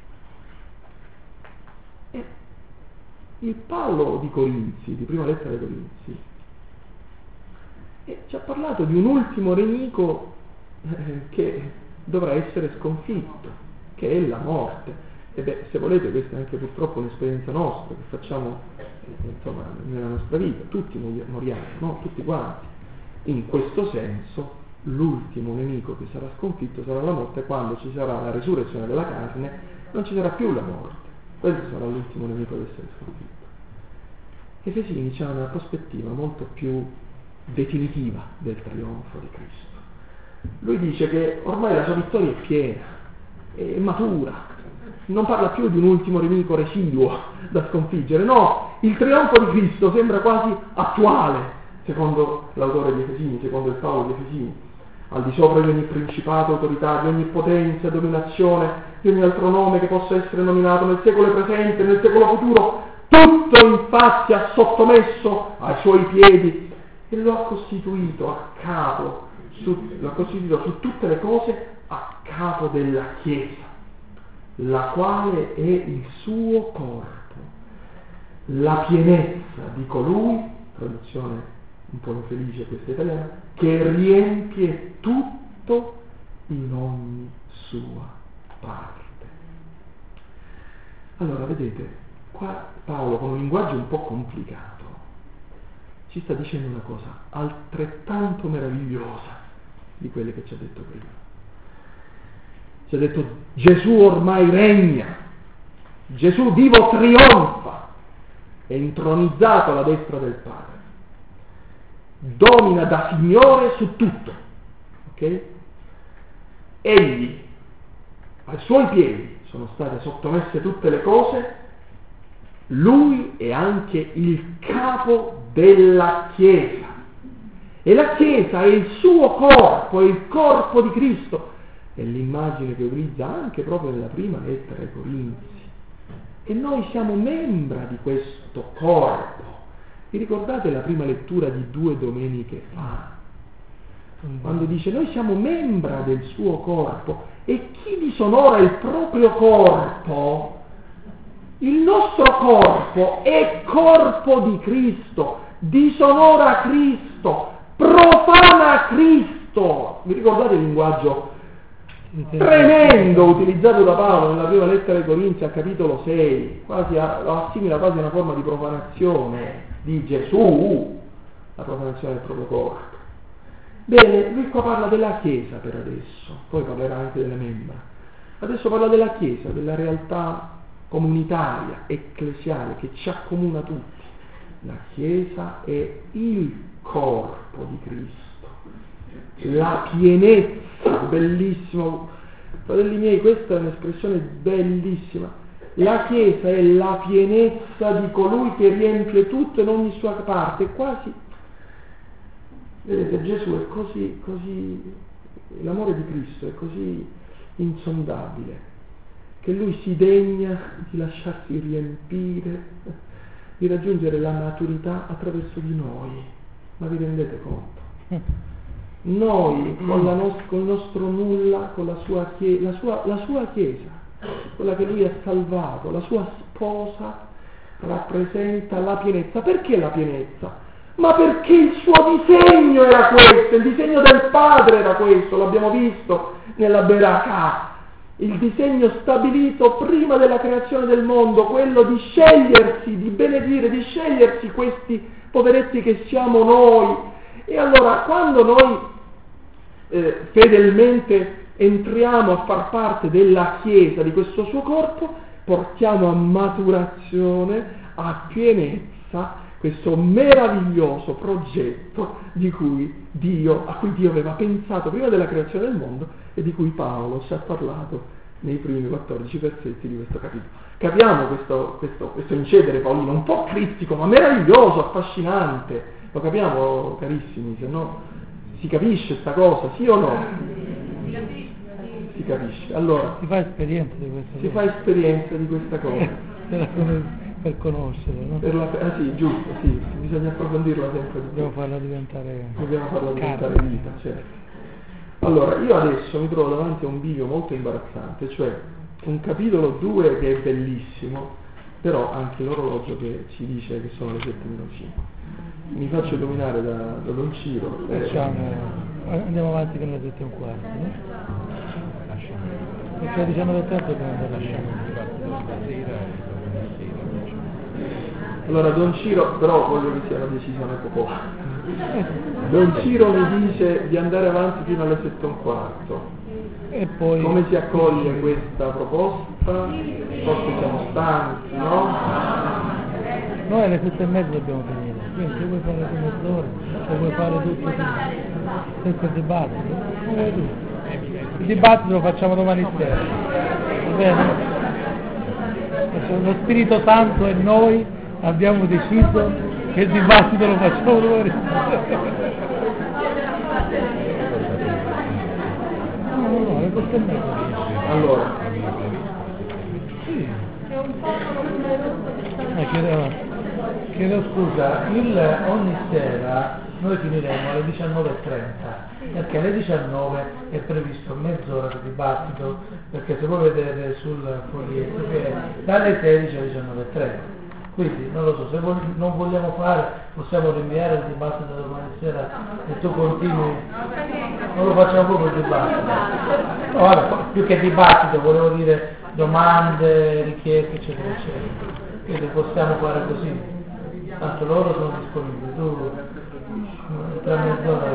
eh, il Paolo di Corinzi, di prima lettera ai Corinzi, eh, ci ha parlato di un ultimo nemico eh, che dovrà essere sconfitto, che è la morte. E beh, se volete, questa è anche purtroppo un'esperienza nostra che facciamo eh, insomma nella nostra vita, tutti moriamo, no? Tutti quanti. In questo senso l'ultimo nemico che sarà sconfitto sarà la morte. Quando ci sarà la risurrezione della carne non ci sarà più la morte, questo sarà l'ultimo nemico ad essere sconfitto. Efesini c'ha una prospettiva molto più definitiva del trionfo di Cristo. Lui dice che ormai la sua vittoria è piena, è matura, non parla più di un ultimo nemico residuo da sconfiggere, no, il trionfo di Cristo sembra quasi attuale, secondo l'autore di Efesini, secondo il Paolo di Efesini, al di sopra di ogni principato, autorità, di ogni potenza, dominazione, di ogni altro nome che possa essere nominato nel secolo presente, nel secolo futuro, tutto infatti ha sottomesso ai suoi piedi e lo ha costituito a capo, su, lo ha costituito su tutte le cose a capo della Chiesa, la quale è il suo corpo, la pienezza di colui, traduzione un po' infelice questa italiana, che riempie tutto in ogni sua parte. Allora, vedete, qua Paolo con un linguaggio un po' complicato ci sta dicendo una cosa altrettanto meravigliosa di quelle che ci ha detto prima. Ci ha detto: Gesù ormai regna, Gesù vivo trionfa, è intronizzato alla destra del Padre, domina da Signore su tutto, ok? Egli, ai suoi piedi sono state sottomesse tutte le cose, lui è anche il capo della Chiesa, e la Chiesa è il suo corpo, è il corpo di Cristo. È l'immagine che utilizza anche proprio nella prima lettera ai Corinzi. E noi siamo membra di questo corpo. Vi ricordate la prima lettura di due domeniche fa? Quando dice noi siamo membra del suo corpo, e chi disonora il proprio corpo, il nostro corpo è corpo di Cristo, disonora Cristo, profana Cristo. Vi ricordate il linguaggio tremendo utilizzato da Paolo nella prima lettera ai Corinzi al capitolo sei, quasi a, lo assimila quasi a una forma di profanazione di Gesù, la profanazione del proprio corpo. Bene, lui qua parla della Chiesa per adesso, poi parlerà anche delle membra. Adesso parla della Chiesa, della realtà comunitaria, ecclesiale, che ci accomuna tutti. La Chiesa è il corpo di Cristo, la pienezza, bellissimo, fratelli miei, questa è un'espressione bellissima. La Chiesa è la pienezza di colui che riempie tutto in ogni sua parte, quasi, vedete, Gesù è così, così, l'amore di Cristo è così insondabile, che lui si degna di lasciarsi riempire, di raggiungere la maturità attraverso di noi. Ma vi rendete conto? Noi con, la nos- con il nostro nulla, con la sua, chie- la, sua, la sua Chiesa, quella che lui ha salvato, la sua sposa, rappresenta la pienezza. Perché la pienezza? Ma perché il suo disegno era questo, il disegno del Padre era questo, l'abbiamo visto nella Berakah. Il disegno stabilito prima della creazione del mondo, quello di scegliersi, di benedire, di scegliersi questi poveretti che siamo noi. E allora quando noi eh, fedelmente entriamo a far parte della Chiesa, di questo suo corpo, portiamo a maturazione, a pienezza, questo meraviglioso progetto di cui Dio, a cui Dio aveva pensato prima della creazione del mondo e di cui Paolo ci ha parlato nei primi quattordici versetti di questo capitolo. Capiamo questo, questo, questo incedere paolino, un po' criptico, ma meraviglioso, affascinante. Lo capiamo, carissimi, se no si capisce sta cosa, sì o no? Si capisce. Allora, si fa esperienza di questa si cosa. fa esperienza di questa cosa. Per conoscerla, no? Per la, ah sì, giusto, sì, bisogna approfondirla sempre di più. Dobbiamo farla diventare Dobbiamo farla diventare carne. vita, certo. Allora, io adesso mi trovo davanti a un bivio molto imbarazzante, cioè un capitolo due che è bellissimo, però anche l'orologio che ci dice che sono le sette meno cinque. Mi faccio dominare da, da Don Ciro. Facciamo, andiamo avanti fino alle sette e un quarto, no? Perché alle diciannove e trenta dobbiamo andare a lasciare. Allora Don Ciro, però voglio che sia una decisione popolare. Don Ciro mi dice di andare avanti fino alle sette e un quarto. E poi come si accoglie questa proposta? Forse siamo stanchi, no? Noi alle sette e mezza dobbiamo finire, quindi se vuoi fare le mezz'ora, se vuoi fare tutto senza dibattito, non vuoi tu. Il dibattito lo facciamo domani sera, va bene? Lo Spirito Santo e noi abbiamo deciso che il dibattito lo facciamo domani sera. No, no, no, alle sette e mezza. Allora, sì. Eh, chiedo, chiedo scusa, il, ogni sera noi finiremo alle diciannove e trenta, perché alle diciannove è previsto mezz'ora di dibattito, perché se voi vedete sul foglietto che è dalle sedici alle diciannove e trenta. Quindi non lo so, se voi non vogliamo fare possiamo rinviare il dibattito da domani sera e tu continui, non lo facciamo proprio il dibattito. No, vabbè, più che dibattito volevo dire domande, richieste eccetera eccetera. Quindi possiamo fare così, tanto loro sono disponibili, tu tra mezz'ora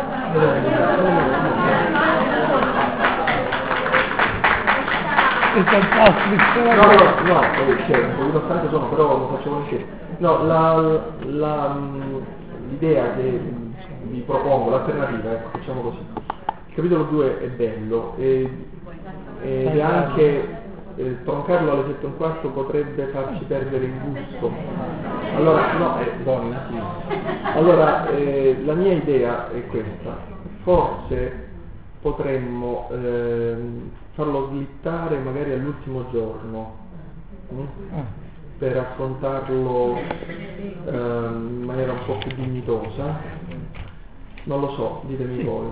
è fantastico. no, no, no, c'è un pochino stanco sono, però lo faccio volentieri. No, la, la, l'idea che vi propongo, l'alternativa, ecco, facciamo così. Il capitolo due è bello e, ed è anche eh, troncarlo alle sette e un quarto potrebbe farci perdere il gusto. Allora, no, è donna, sì. Allora, eh, la mia idea è questa. Forse potremmo ehm, farlo slittare magari all'ultimo giorno hm? per affrontarlo ehm, in maniera un po' più dignitosa. Non lo so, ditemi voi.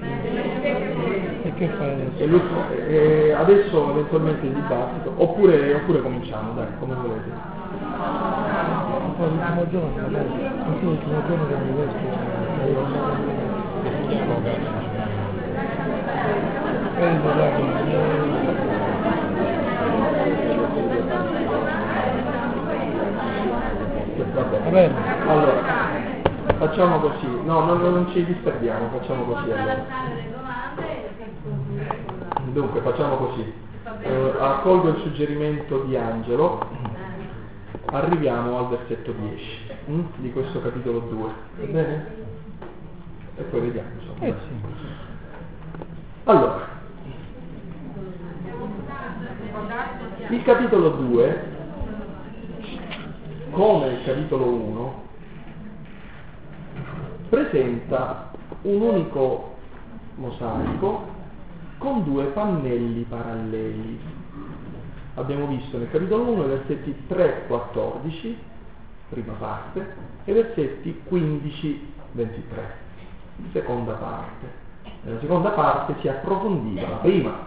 E che fai adesso? E l'ultimo, e adesso eventualmente il dibattito, oppure, oppure cominciamo, dai, come volete. Poi l'ultimo giorno se la fai, anche l'ultimo giorno che mi vesto. Va bene. Allora, facciamo così, no, non, non ci disperdiamo, facciamo così allora. Dunque, facciamo così. eh, accolgo il suggerimento di Angelo, arriviamo al versetto dieci hm, di questo capitolo due, va bene? E poi vediamo insomma. Eh sì. Allora, il capitolo due, come il capitolo uno, presenta un unico mosaico con due pannelli paralleli. Abbiamo visto nel capitolo uno i versetti tre quattordici, prima parte, e versetti quindici ventitré, seconda parte. Nella seconda parte si approfondiva la prima.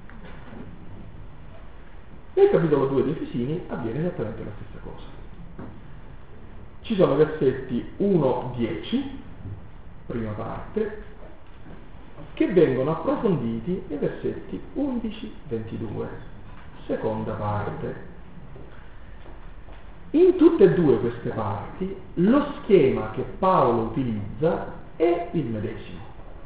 Nel capitolo due dei Efesini avviene esattamente la stessa cosa. Ci sono versetti uno dieci, prima parte, che vengono approfonditi nei versetti undici ventidue, seconda parte. In tutte e due queste parti lo schema che Paolo utilizza è il medesimo.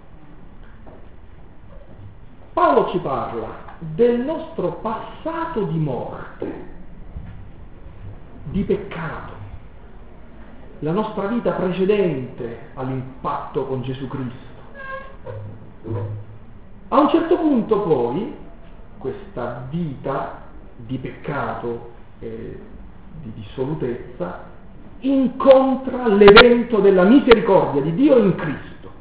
Paolo ci parla del nostro passato di morte, di peccato, la nostra vita precedente all'impatto con Gesù Cristo. A un certo punto poi questa vita di peccato e di dissolutezza incontra l'evento della misericordia di Dio in Cristo.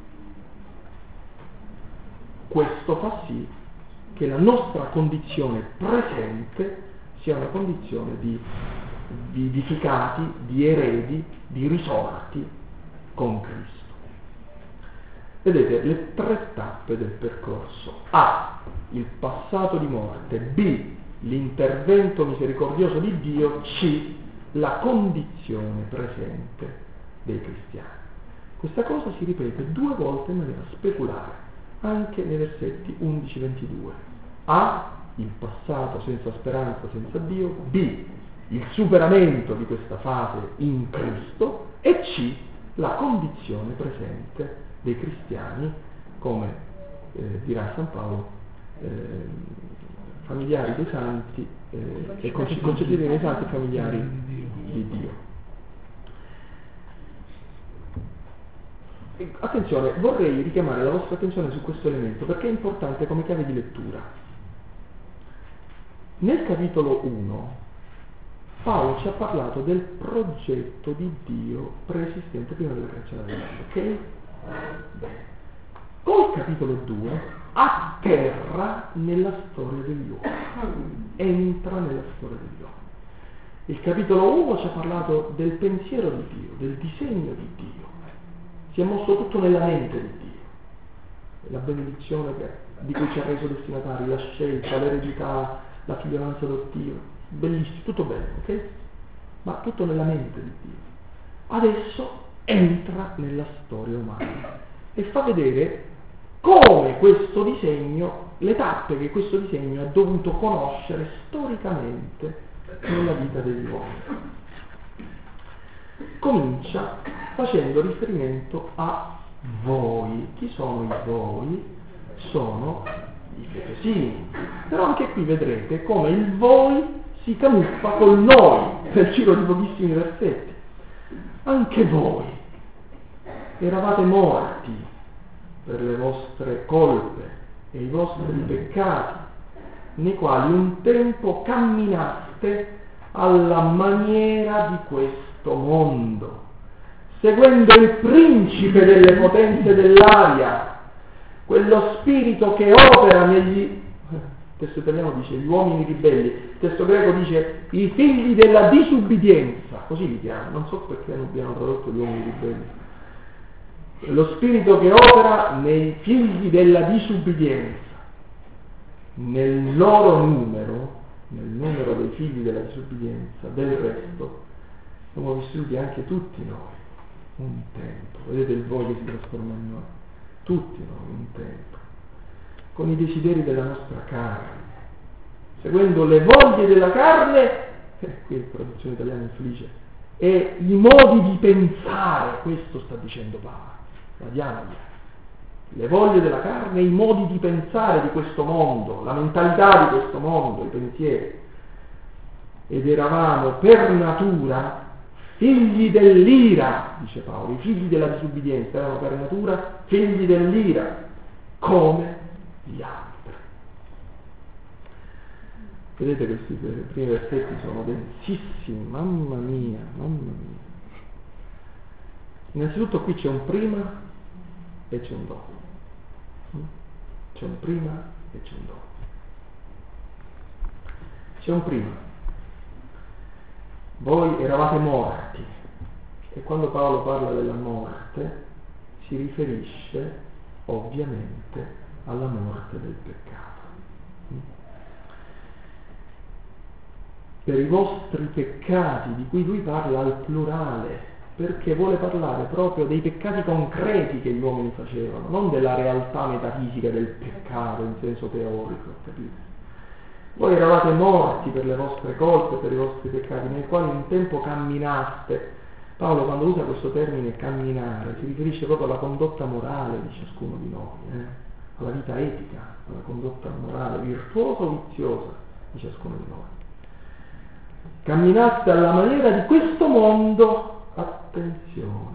Questo fa sì che la nostra condizione presente sia una condizione di vivificati, di eredi, di risorti con Cristo. Vedete le tre tappe del percorso: A, il passato di morte; B, l'intervento misericordioso di Dio; C, la condizione presente dei cristiani. Questa cosa si ripete due volte in maniera speculare, anche nei versetti undici ventidue. A, il passato senza speranza, senza Dio; B, il superamento di questa fase in Cristo; e C, la condizione presente dei cristiani, come eh, dirà San Paolo, eh, familiari dei santi eh, e concediti dei santi familiari di Dio. E, attenzione, vorrei richiamare la vostra attenzione su questo elemento perché è importante come chiave di lettura. Nel capitolo uno Paolo ci ha parlato del progetto di Dio preesistente prima della creazione del mondo, ok? Bene. Col capitolo due atterra nella storia degli uomini, entra nella storia degli uomini. Il capitolo uno ci ha parlato del pensiero di Dio, del disegno di Dio, si è mosso tutto nella mente di Dio, la benedizione che, di cui ci ha reso destinatari, la scelta, l'eredità, la figliolanza adottiva, bellissimo, tutto bello, ok? Ma tutto nella mente di Dio. Adesso entra nella storia umana e fa vedere come questo disegno, le tappe che questo disegno ha dovuto conoscere storicamente nella vita degli uomini. Comincia facendo riferimento a voi. Chi sono i voi? Sono i Efesini. Però anche qui vedrete come il voi si camuffa col noi nel giro di pochissimi versetti. Anche voi eravate morti per le vostre colpe e i vostri peccati, nei quali un tempo camminaste alla maniera di questo mondo, seguendo il principe delle potenze dell'aria, quello spirito che opera negli, il testo italiano dice gli uomini ribelli, il testo greco dice i figli della disubbidienza, così li chiama, non so perché non abbiano tradotto gli uomini ribelli. Lo spirito che opera nei figli della disubbidienza. Nel loro numero, nel numero dei figli della disubbidienza, del resto, siamo vissuti anche tutti noi un tempo. Vedete il voi che si trasforma in noi? Tutti noi un tempo, con i desideri della nostra carne, seguendo le voglie della carne, eh, qui è traduzione italiana infelice, e i modi di pensare, questo sta dicendo Paolo, la diametra. le voglie della carne, i modi di pensare di questo mondo, la mentalità di questo mondo, i pensieri. Ed eravamo per natura figli dell'ira, dice Paolo, i figli della disubbidienza, erano per natura figli dell'ira, come gli altri. Vedete, questi primi versetti sono densissimi, mamma mia, mamma mia. Innanzitutto qui c'è un prima e c'è un dopo. C'è un prima e c'è un dopo. C'è un prima. Voi eravate morti, e quando Paolo parla della morte si riferisce ovviamente alla morte del peccato. Per i vostri peccati, di cui lui parla al plurale, perché vuole parlare proprio dei peccati concreti che gli uomini facevano, non della realtà metafisica del peccato in senso teorico, capite? Voi eravate morti per le vostre colpe, per i vostri peccati, nei quali un tempo camminaste. Paolo, quando usa questo termine camminare, si riferisce proprio alla condotta morale di ciascuno di noi, eh? alla vita etica, alla condotta morale, virtuosa o viziosa di ciascuno di noi. Camminaste alla maniera di questo mondo, attenzione,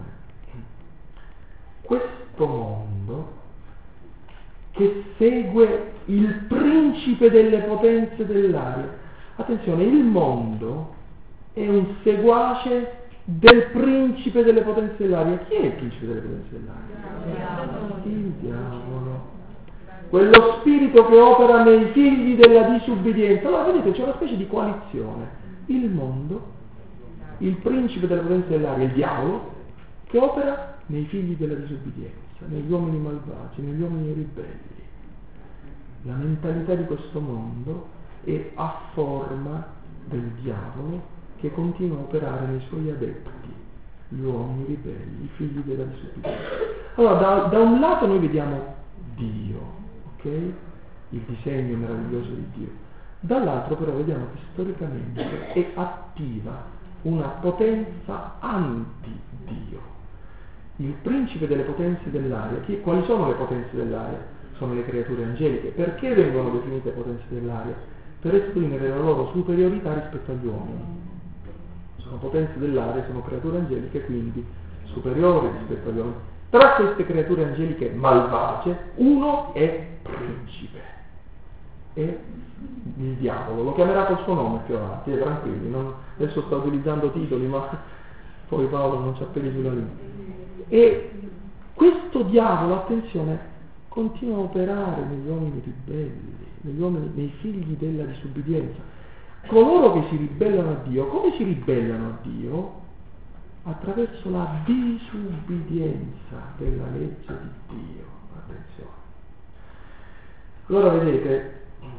questo mondo che segue il principe delle potenze dell'aria. Attenzione, il mondo è un seguace del principe delle potenze dell'aria. Chi è il principe delle potenze dell'aria? Il diavolo. Quello spirito che opera nei figli della disubbidienza. Allora vedete, c'è una specie di coalizione. Il mondo, il principe delle potenze dell'aria, il diavolo, che opera nei figli della disubbidienza, negli uomini malvagi, negli uomini ribelli. La mentalità di questo mondo è a forma del diavolo che continua a operare nei suoi adepti, gli uomini ribelli, i figli della disubbidienza. Allora, da, da un lato noi vediamo Dio, ok? Il disegno meraviglioso di Dio. Dall'altro però vediamo che storicamente è attiva una potenza anti-Dio. Il principe delle potenze dell'aria. Chi, quali sono le potenze dell'aria? Sono le creature angeliche. Perché vengono definite potenze dell'aria? Per esprimere la loro superiorità rispetto agli uomini. Sono potenze dell'aria, sono creature angeliche, quindi superiori rispetto agli uomini. Tra queste creature angeliche malvagie, uno è principe. È il diavolo. Lo chiamerà col suo nome più avanti, eh, tranquilli. Non, adesso sto utilizzando titoli, ma poi Paolo non c'ha peli sulla lingua. E questo diavolo, attenzione, continua a operare negli uomini ribelli, negli uomini, nei figli della disubbidienza. Coloro che si ribellano a Dio, come si ribellano a Dio? Attraverso la disubbidienza della legge di Dio. Attenzione. Allora vedete,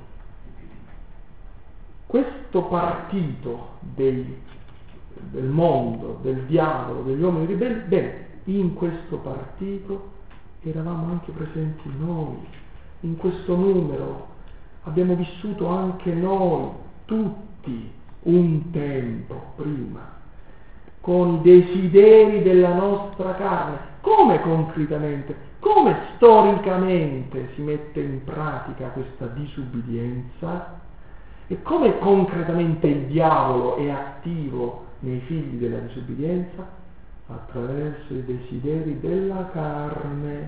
questo partito dei, del mondo, del diavolo, degli uomini ribelli, bene, in questo partito eravamo anche presenti noi, in questo numero abbiamo vissuto anche noi, tutti, un tempo prima, con i desideri della nostra carne. Come concretamente, come storicamente si mette in pratica questa disubbidienza e come concretamente il diavolo è attivo nei figli della disubbidienza? Attraverso i desideri della carne.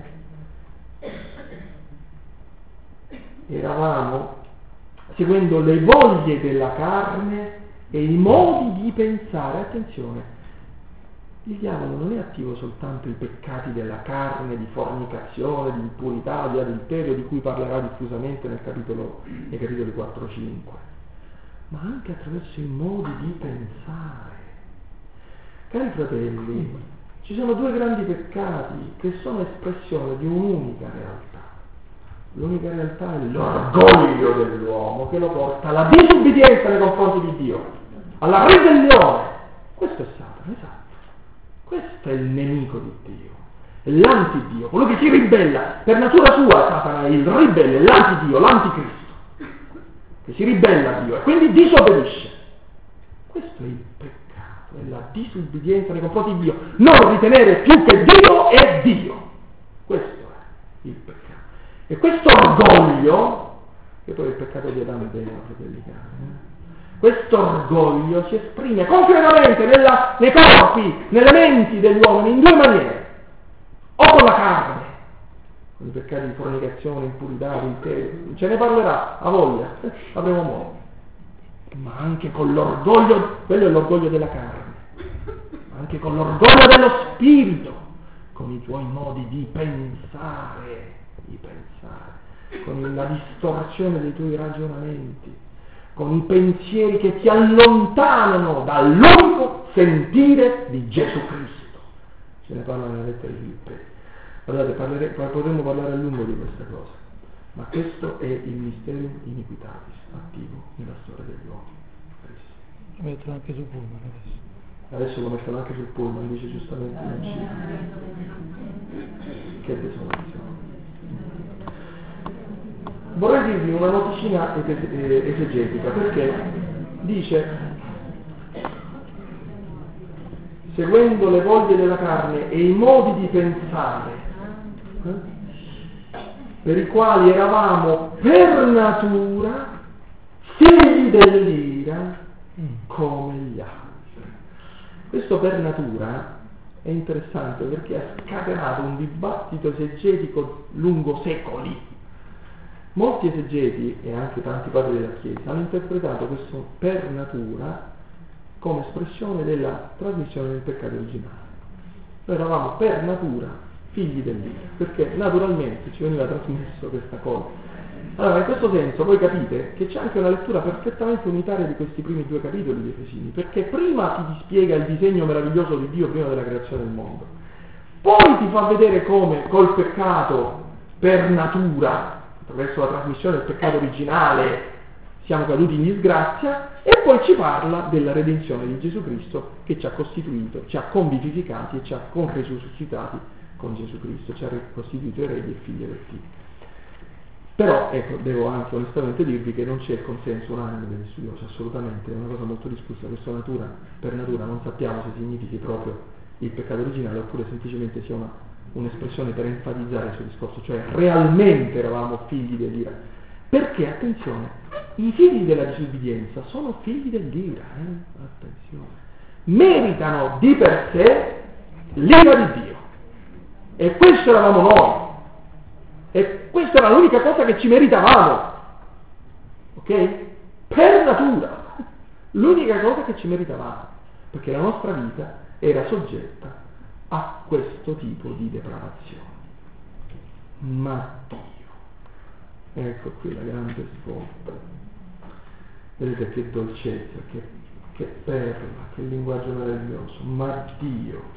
Eravamo seguendo le voglie della carne e i modi di pensare. Attenzione, il diavolo non è attivo soltanto ai peccati della carne, di fornicazione, di impurità, di adulterio, di cui parlerà diffusamente nel capitolo, nei capitoli quattro cinque, ma anche attraverso i modi di pensare. Cari fratelli, ci sono due grandi peccati che sono espressione di un'unica realtà. L'unica realtà è l'orgoglio dell'uomo che lo porta alla disubbidienza nei confronti di Dio, alla ribellione. Questo è Satana, esatto. Questo è il nemico di Dio, è l'antidio, colui che si ribella. Per natura sua Satana è il ribelle, l'antidio, l'anticristo, che si ribella a Dio e quindi disobbedisce. Questo è il peccato. È la disubbidienza nei confronti di Dio, non ritenere più che Dio è Dio. Questo è. il peccato. E questo orgoglio, che poi è il peccato di Adamo ed Eva, fratelli cari, eh? Questo orgoglio si esprime concretamente nella, nei corpi, nelle menti degli uomini in due maniere: o con la carne, con i peccati di fornicazione, impurità, adulterio, ce ne parlerà a voglia, eh, avremo modo, ma anche con l'orgoglio, quello è l'orgoglio della carne, ma anche con l'orgoglio dello spirito, con i tuoi modi di pensare, di pensare, con la distorsione dei tuoi ragionamenti, con i pensieri che ti allontanano dall'unico sentire di Gesù Cristo. Ce ne parla nella lettera di Filippesi. Guardate, parlere, potremmo parlare a lungo di questa cosa, ma questo è il mistero iniquitatis attivo nella storia degli uomini. Lo mettono anche sul pullman adesso. Adesso lo mettono anche sul pullman, dice giustamente in Cina. Che desolazione. Vorrei dirvi una noticina esegetica, perché dice: seguendo le voglie della carne e i modi di pensare, eh, per i quali eravamo per natura figli dell'ira come gli altri. Questo per natura è interessante perché ha scatenato un dibattito esegetico lungo secoli. Molti esegeti e anche tanti padri della Chiesa hanno interpretato questo per natura come espressione della trasmissione del peccato originale. Noi eravamo per natura figli dell'ira, perché naturalmente ci veniva trasmesso questa cosa. Allora, in questo senso voi capite che c'è anche una lettura perfettamente unitaria di questi primi due capitoli di Efesini, perché prima ti spiega il disegno meraviglioso di Dio prima della creazione del mondo, poi ti fa vedere come col peccato per natura, attraverso la trasmissione del peccato originale, siamo caduti in disgrazia, e poi ci parla della redenzione di Gesù Cristo che ci ha costituito, ci ha convivificati e ci ha conrisuscitati con Gesù Cristo, ci ha costituito eredi e figli eletti. Però, ecco, devo anche onestamente dirvi che non c'è il consenso unanime degli studiosi, assolutamente, è una cosa molto discussa, questa natura, per natura non sappiamo se significhi proprio il peccato originale oppure semplicemente sia una, un'espressione per enfatizzare il suo discorso, cioè realmente eravamo figli dell'ira. Perché, attenzione, i figli della disubbidienza sono figli dell'ira, eh? Attenzione, meritano di per sé l'ira di Dio, e questo eravamo noi. E questa era l'unica cosa che ci meritavamo, ok? Per natura, l'unica cosa che ci meritavamo, perché la nostra vita era soggetta a questo tipo di depravazione. Ma Dio, ecco qui la grande svolta, vedete che dolcezza, che, che perla, che linguaggio meraviglioso. Ma Dio,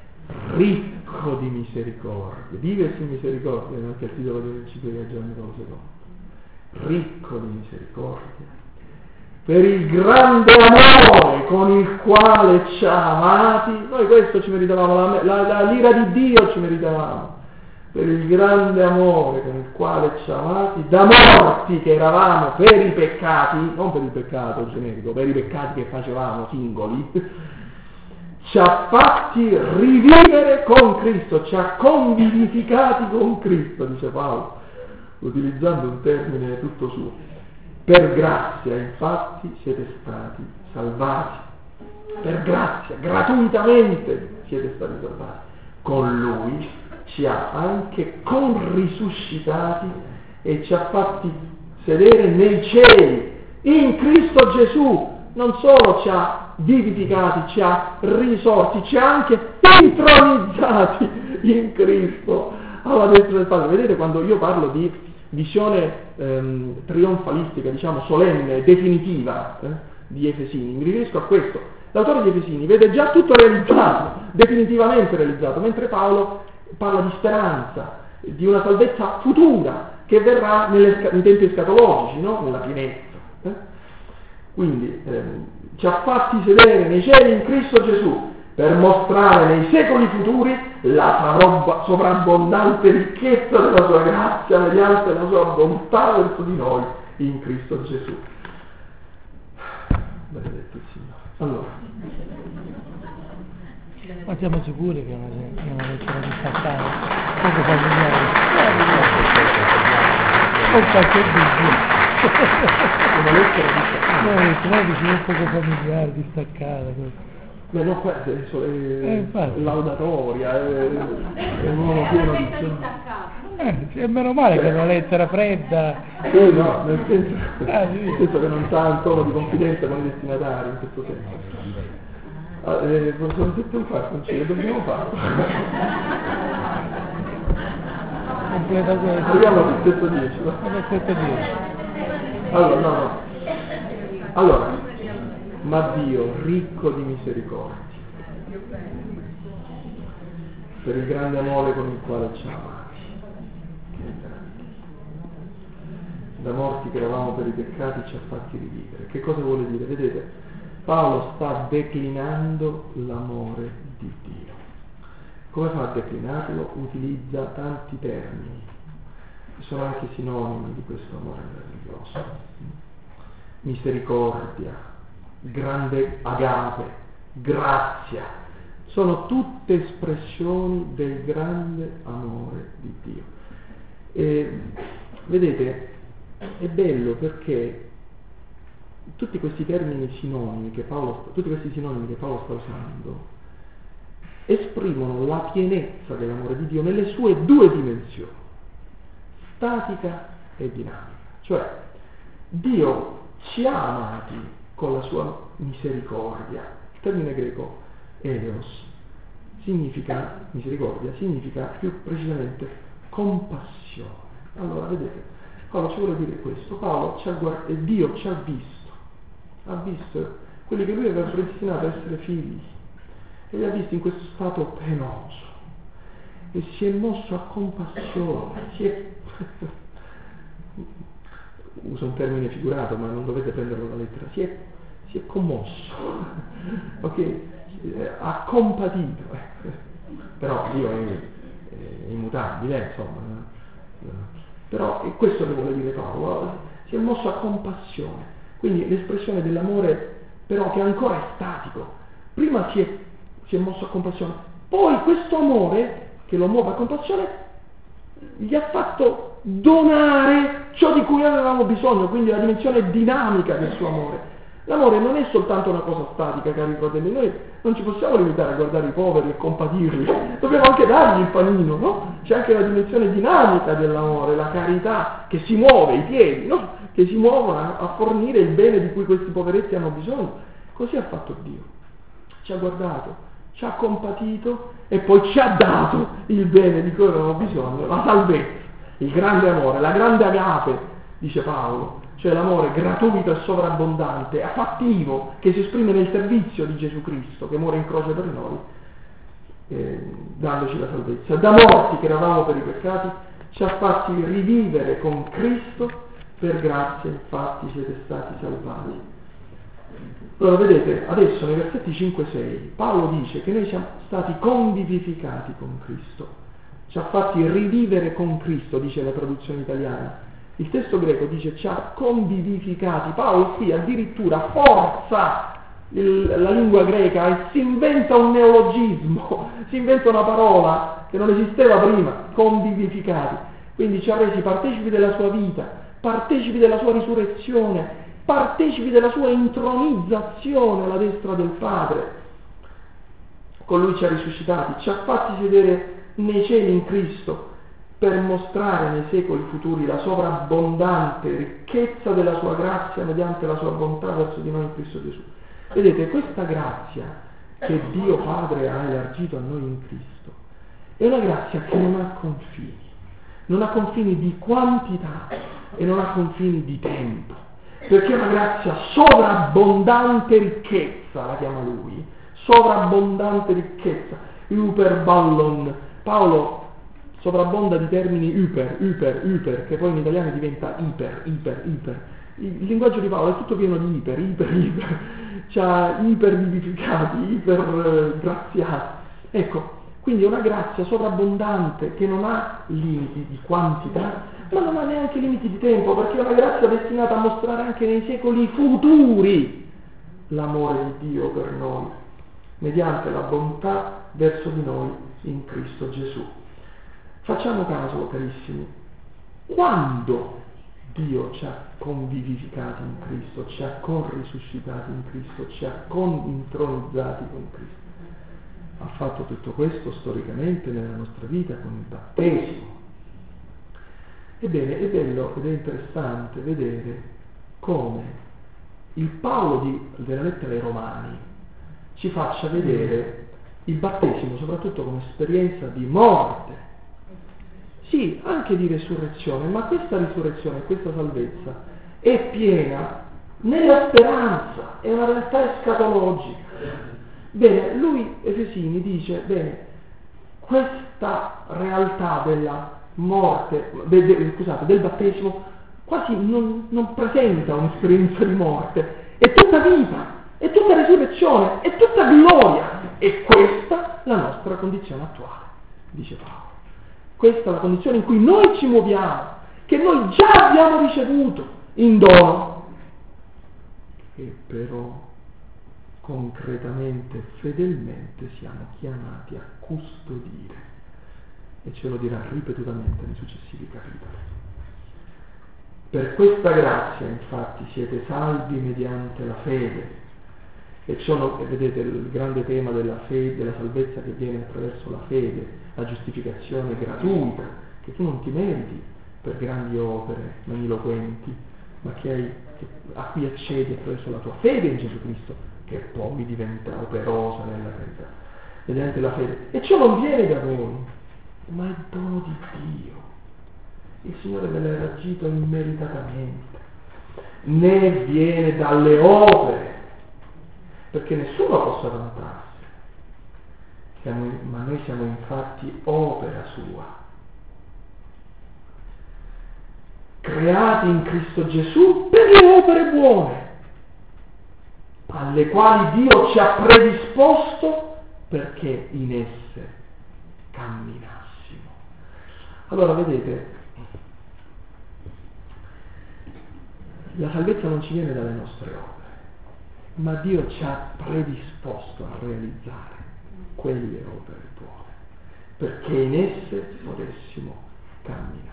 ricco di misericordia, viversi in misericordia, anche il titolo dell'enciclica di Giovanni Paolo secondo, ricco di misericordia, per il grande amore con il quale ci ha amati. Noi questo ci meritavamo, la, la, la, l'ira di Dio ci meritavamo, per il grande amore con il quale ci ha amati, da morti che eravamo per i peccati, non per il peccato generico, per i peccati che facevamo singoli, ci ha fatti rivivere con Cristo, ci ha convivificati con Cristo, dice Paolo, utilizzando un termine tutto suo. Per grazia, infatti, siete stati salvati. Per grazia, gratuitamente siete stati salvati. Con Lui ci ha anche conrisuscitati e ci ha fatti sedere nei cieli, in Cristo Gesù. Non solo ci ha vivificati, ci ha risorti, ci ha anche intronizzati in Cristo alla destra del Padre. Vedete, quando io parlo di visione ehm, trionfalistica, diciamo solenne, definitiva eh, di Efesini, mi riferisco a questo. L'autore di Efesini vede già tutto realizzato, definitivamente realizzato, mentre Paolo parla di speranza, di una salvezza futura che verrà nelle, nei tempi escatologici, no? Nella pienezza. Eh? Quindi ehm, ci ha fatti sedere nei cieli in Cristo Gesù per mostrare nei secoli futuri la sovrabbondante ricchezza della sua grazia mediante la sua bontà verso di noi in Cristo Gesù. Benedetto il Signore. Allora, Ma siamo sicuri che è una, è una lettera distaccata, poco familiare? O qualche dubbio? Una lettera distaccata. No, no, dicevo poco familiare, distaccata. Beh, no, qua è, è, Eh, è laudatoria, è, è un uomo pieno di... Eh, sì, è meno male che è una lettera fredda. Sì, no, nel senso, Ah, sì. nel senso che non ha un tono di confidenza con i destinatari, in questo senso. Ah, eh, sono tutti un fatto, non ce le dobbiamo fare. Completa questo. Arriviamo al versetto dieci. Va? Versetto dieci. Allora, no, no. Allora, ma Dio, ricco di misericordia, per il grande amore con il quale ci ha amati, da morti che eravamo per i peccati ci ha fatti rivivere. Che cosa vuole dire? Vedete, Paolo sta declinando l'amore di Dio. Come fa a declinarlo? Utilizza tanti termini, che sono anche sinonimi di questo amore meraviglioso. Misericordia, grande agape, grazia, sono tutte espressioni del grande amore di Dio. E, vedete, è bello perché tutti questi termini sinonimi che Paolo, tutti questi sinonimi che Paolo sta usando esprimono la pienezza dell'amore di Dio nelle sue due dimensioni, statica e dinamica. Cioè, Dio ci ha amati con la sua misericordia. Il termine greco eleos significa misericordia, significa più precisamente compassione. Allora, vedete, Paolo ci vuole dire questo. Paolo ci ha guard- Dio ci ha visto, ha visto quelli che lui aveva predestinato a essere figli e li ha visti in questo stato penoso e si è mosso a compassione, si è uso un termine figurato ma non dovete prenderlo da lettera, si è, si è commosso, ok? Ha compatito, però Dio è, è immutabile, insomma, però è questo che vuole dire Paolo, si è mosso a compassione, quindi l'espressione dell'amore però che ancora è statico, prima si è, si è mosso a compassione, poi questo amore che lo muove a compassione gli ha fatto donare ciò di cui avevamo bisogno, quindi la dimensione dinamica del suo amore. L'amore non è soltanto una cosa statica, cari fratelli, noi non ci possiamo limitare a guardare i poveri e compatirli, dobbiamo anche dargli il panino, no? C'è anche la dimensione dinamica dell'amore, la carità che si muove, i piedi, no? Che si muovono a, a fornire il bene di cui questi poveretti hanno bisogno. Così ha fatto Dio, ci ha guardato, ci ha compatito e poi ci ha dato il bene di cui avevamo bisogno, la salvezza, il grande amore, la grande agape, dice Paolo, cioè l'amore gratuito e sovrabbondante, affettivo, che si esprime nel servizio di Gesù Cristo, che muore in croce per noi, eh, dandoci la salvezza. Da morti che eravamo per i peccati, ci ha fatti rivivere con Cristo, per grazia infatti siete stati salvati. Allora vedete, adesso nei versetti cinque e sei Paolo dice che noi siamo stati convivificati con Cristo, ci ha fatti rivivere con Cristo, dice la traduzione italiana. Il testo greco dice ci ha convivificati. Paolo qui addirittura forza il, la lingua greca e si inventa un neologismo, si inventa una parola che non esisteva prima, convivificati. Quindi ci ha resi partecipi della sua vita, partecipi della sua risurrezione, partecipi della sua intronizzazione alla destra del Padre. Con lui ci ha risuscitati, ci ha fatti sedere nei cieli in Cristo per mostrare nei secoli futuri la sovrabbondante ricchezza della sua grazia mediante la sua bontà verso di noi in Cristo Gesù. Vedete, questa grazia che Dio Padre ha elargito a noi in Cristo è una grazia che non ha confini, non ha confini di quantità e non ha confini di tempo, perché è una grazia sovrabbondante ricchezza, la chiama lui, sovrabbondante ricchezza, Hyperballon. Paolo sovrabbonda di termini iper, iper, iper, che poi in italiano diventa iper, iper, iper. Il linguaggio di Paolo è tutto pieno di iper, iper, iper, c'ha iper vivificati, iper eh, graziati. Ecco, quindi è una grazia sovrabbondante che non ha limiti di quantità, ma non ha neanche limiti di tempo, perché è una grazia destinata a mostrare anche nei secoli futuri l'amore di Dio per noi. mediante la bontà verso di noi in Cristo Gesù. Facciamo caso, carissimi, quando Dio ci ha convivificati in Cristo, ci ha conrisuscitati in Cristo, ci ha conинtronizzati con Cristo. Ha fatto tutto questo storicamente nella nostra vita con il battesimo. Ebbene, è bello ed è interessante vedere come il Paolo di, della lettera ai Romani ci faccia vedere il battesimo soprattutto come esperienza di morte. Sì, anche di risurrezione, ma questa risurrezione, questa salvezza è piena nella speranza, è una realtà escatologica. Bene, lui, Efesini, dice, bene, questa realtà della morte, de, de, scusate, del battesimo, quasi non, non presenta un'esperienza di morte, è tutta vita, è tutta risurrezione, è tutta gloria, e questa è la nostra condizione attuale, dice Paolo. Questa è la condizione in cui noi ci muoviamo, che noi già abbiamo ricevuto in dono, e però concretamente, fedelmente siamo chiamati a custodire, e ce lo dirà ripetutamente nei successivi capitoli. Per questa grazia, infatti, siete salvi mediante la fede, e sono, vedete, il grande tema della fede, della salvezza che viene attraverso la fede, la giustificazione gratuita, che tu non ti meriti per grandi opere magniloquenti, ma che hai, che, a cui accedi attraverso la tua fede in Gesù Cristo, che poi diventa operosa nella carità, mediante la fede. E ciò non viene da voi, ma è dono di Dio. Il Signore ve l'ha elargito immeritatamente, né viene dalle opere, perché nessuno possa vantarsi. Siamo, ma noi siamo infatti opera sua, creati in Cristo Gesù per le opere buone, alle quali Dio ci ha predisposto perché in esse camminassimo. Allora, vedete, la salvezza non ci viene dalle nostre opere, ma Dio ci ha predisposto a realizzare quelle opere buone, perché in esse potessimo camminare.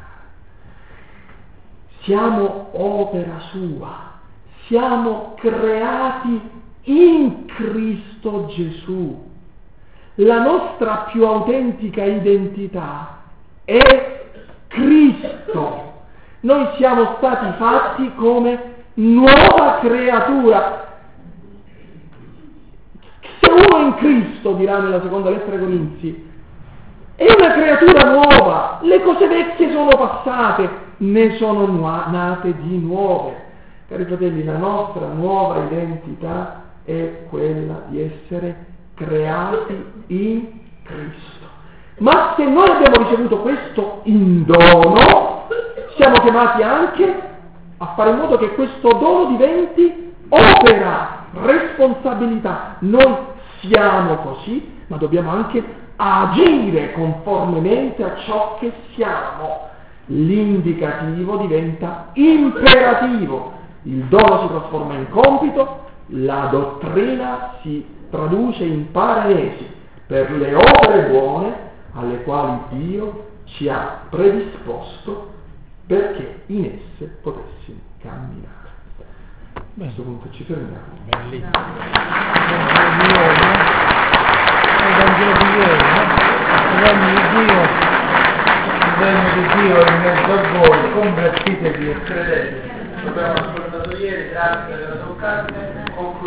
Siamo opera sua, siamo creati in Cristo Gesù. La nostra più autentica identità è Cristo. Noi siamo stati fatti come nuova creatura. Se uno è in Cristo, dirà nella seconda lettera ai Corinzi, è una creatura nuova, le cose vecchie sono passate, ne sono nu- nate di nuove. Cari fratelli, la nostra nuova identità è quella di essere creati in Cristo. Ma se noi abbiamo ricevuto questo in dono, siamo chiamati anche a fare in modo che questo dono diventi opera, responsabilità. Noi siamo così, ma dobbiamo anche agire conformemente a ciò che siamo. L'indicativo diventa imperativo, il dono si trasforma in compito, la dottrina si traduce in paresi per le opere buone alle quali Dio ci ha predisposto perché in esse potessimo camminare. A questo punto ci fermiamo. Bellissimo. Il Vangelo di ieri, no? Il regno di Dio, il regno di Dio è in mezzo a voi, convertitevi e credete. Abbiamo ascoltato ieri, grazie per la tua carne.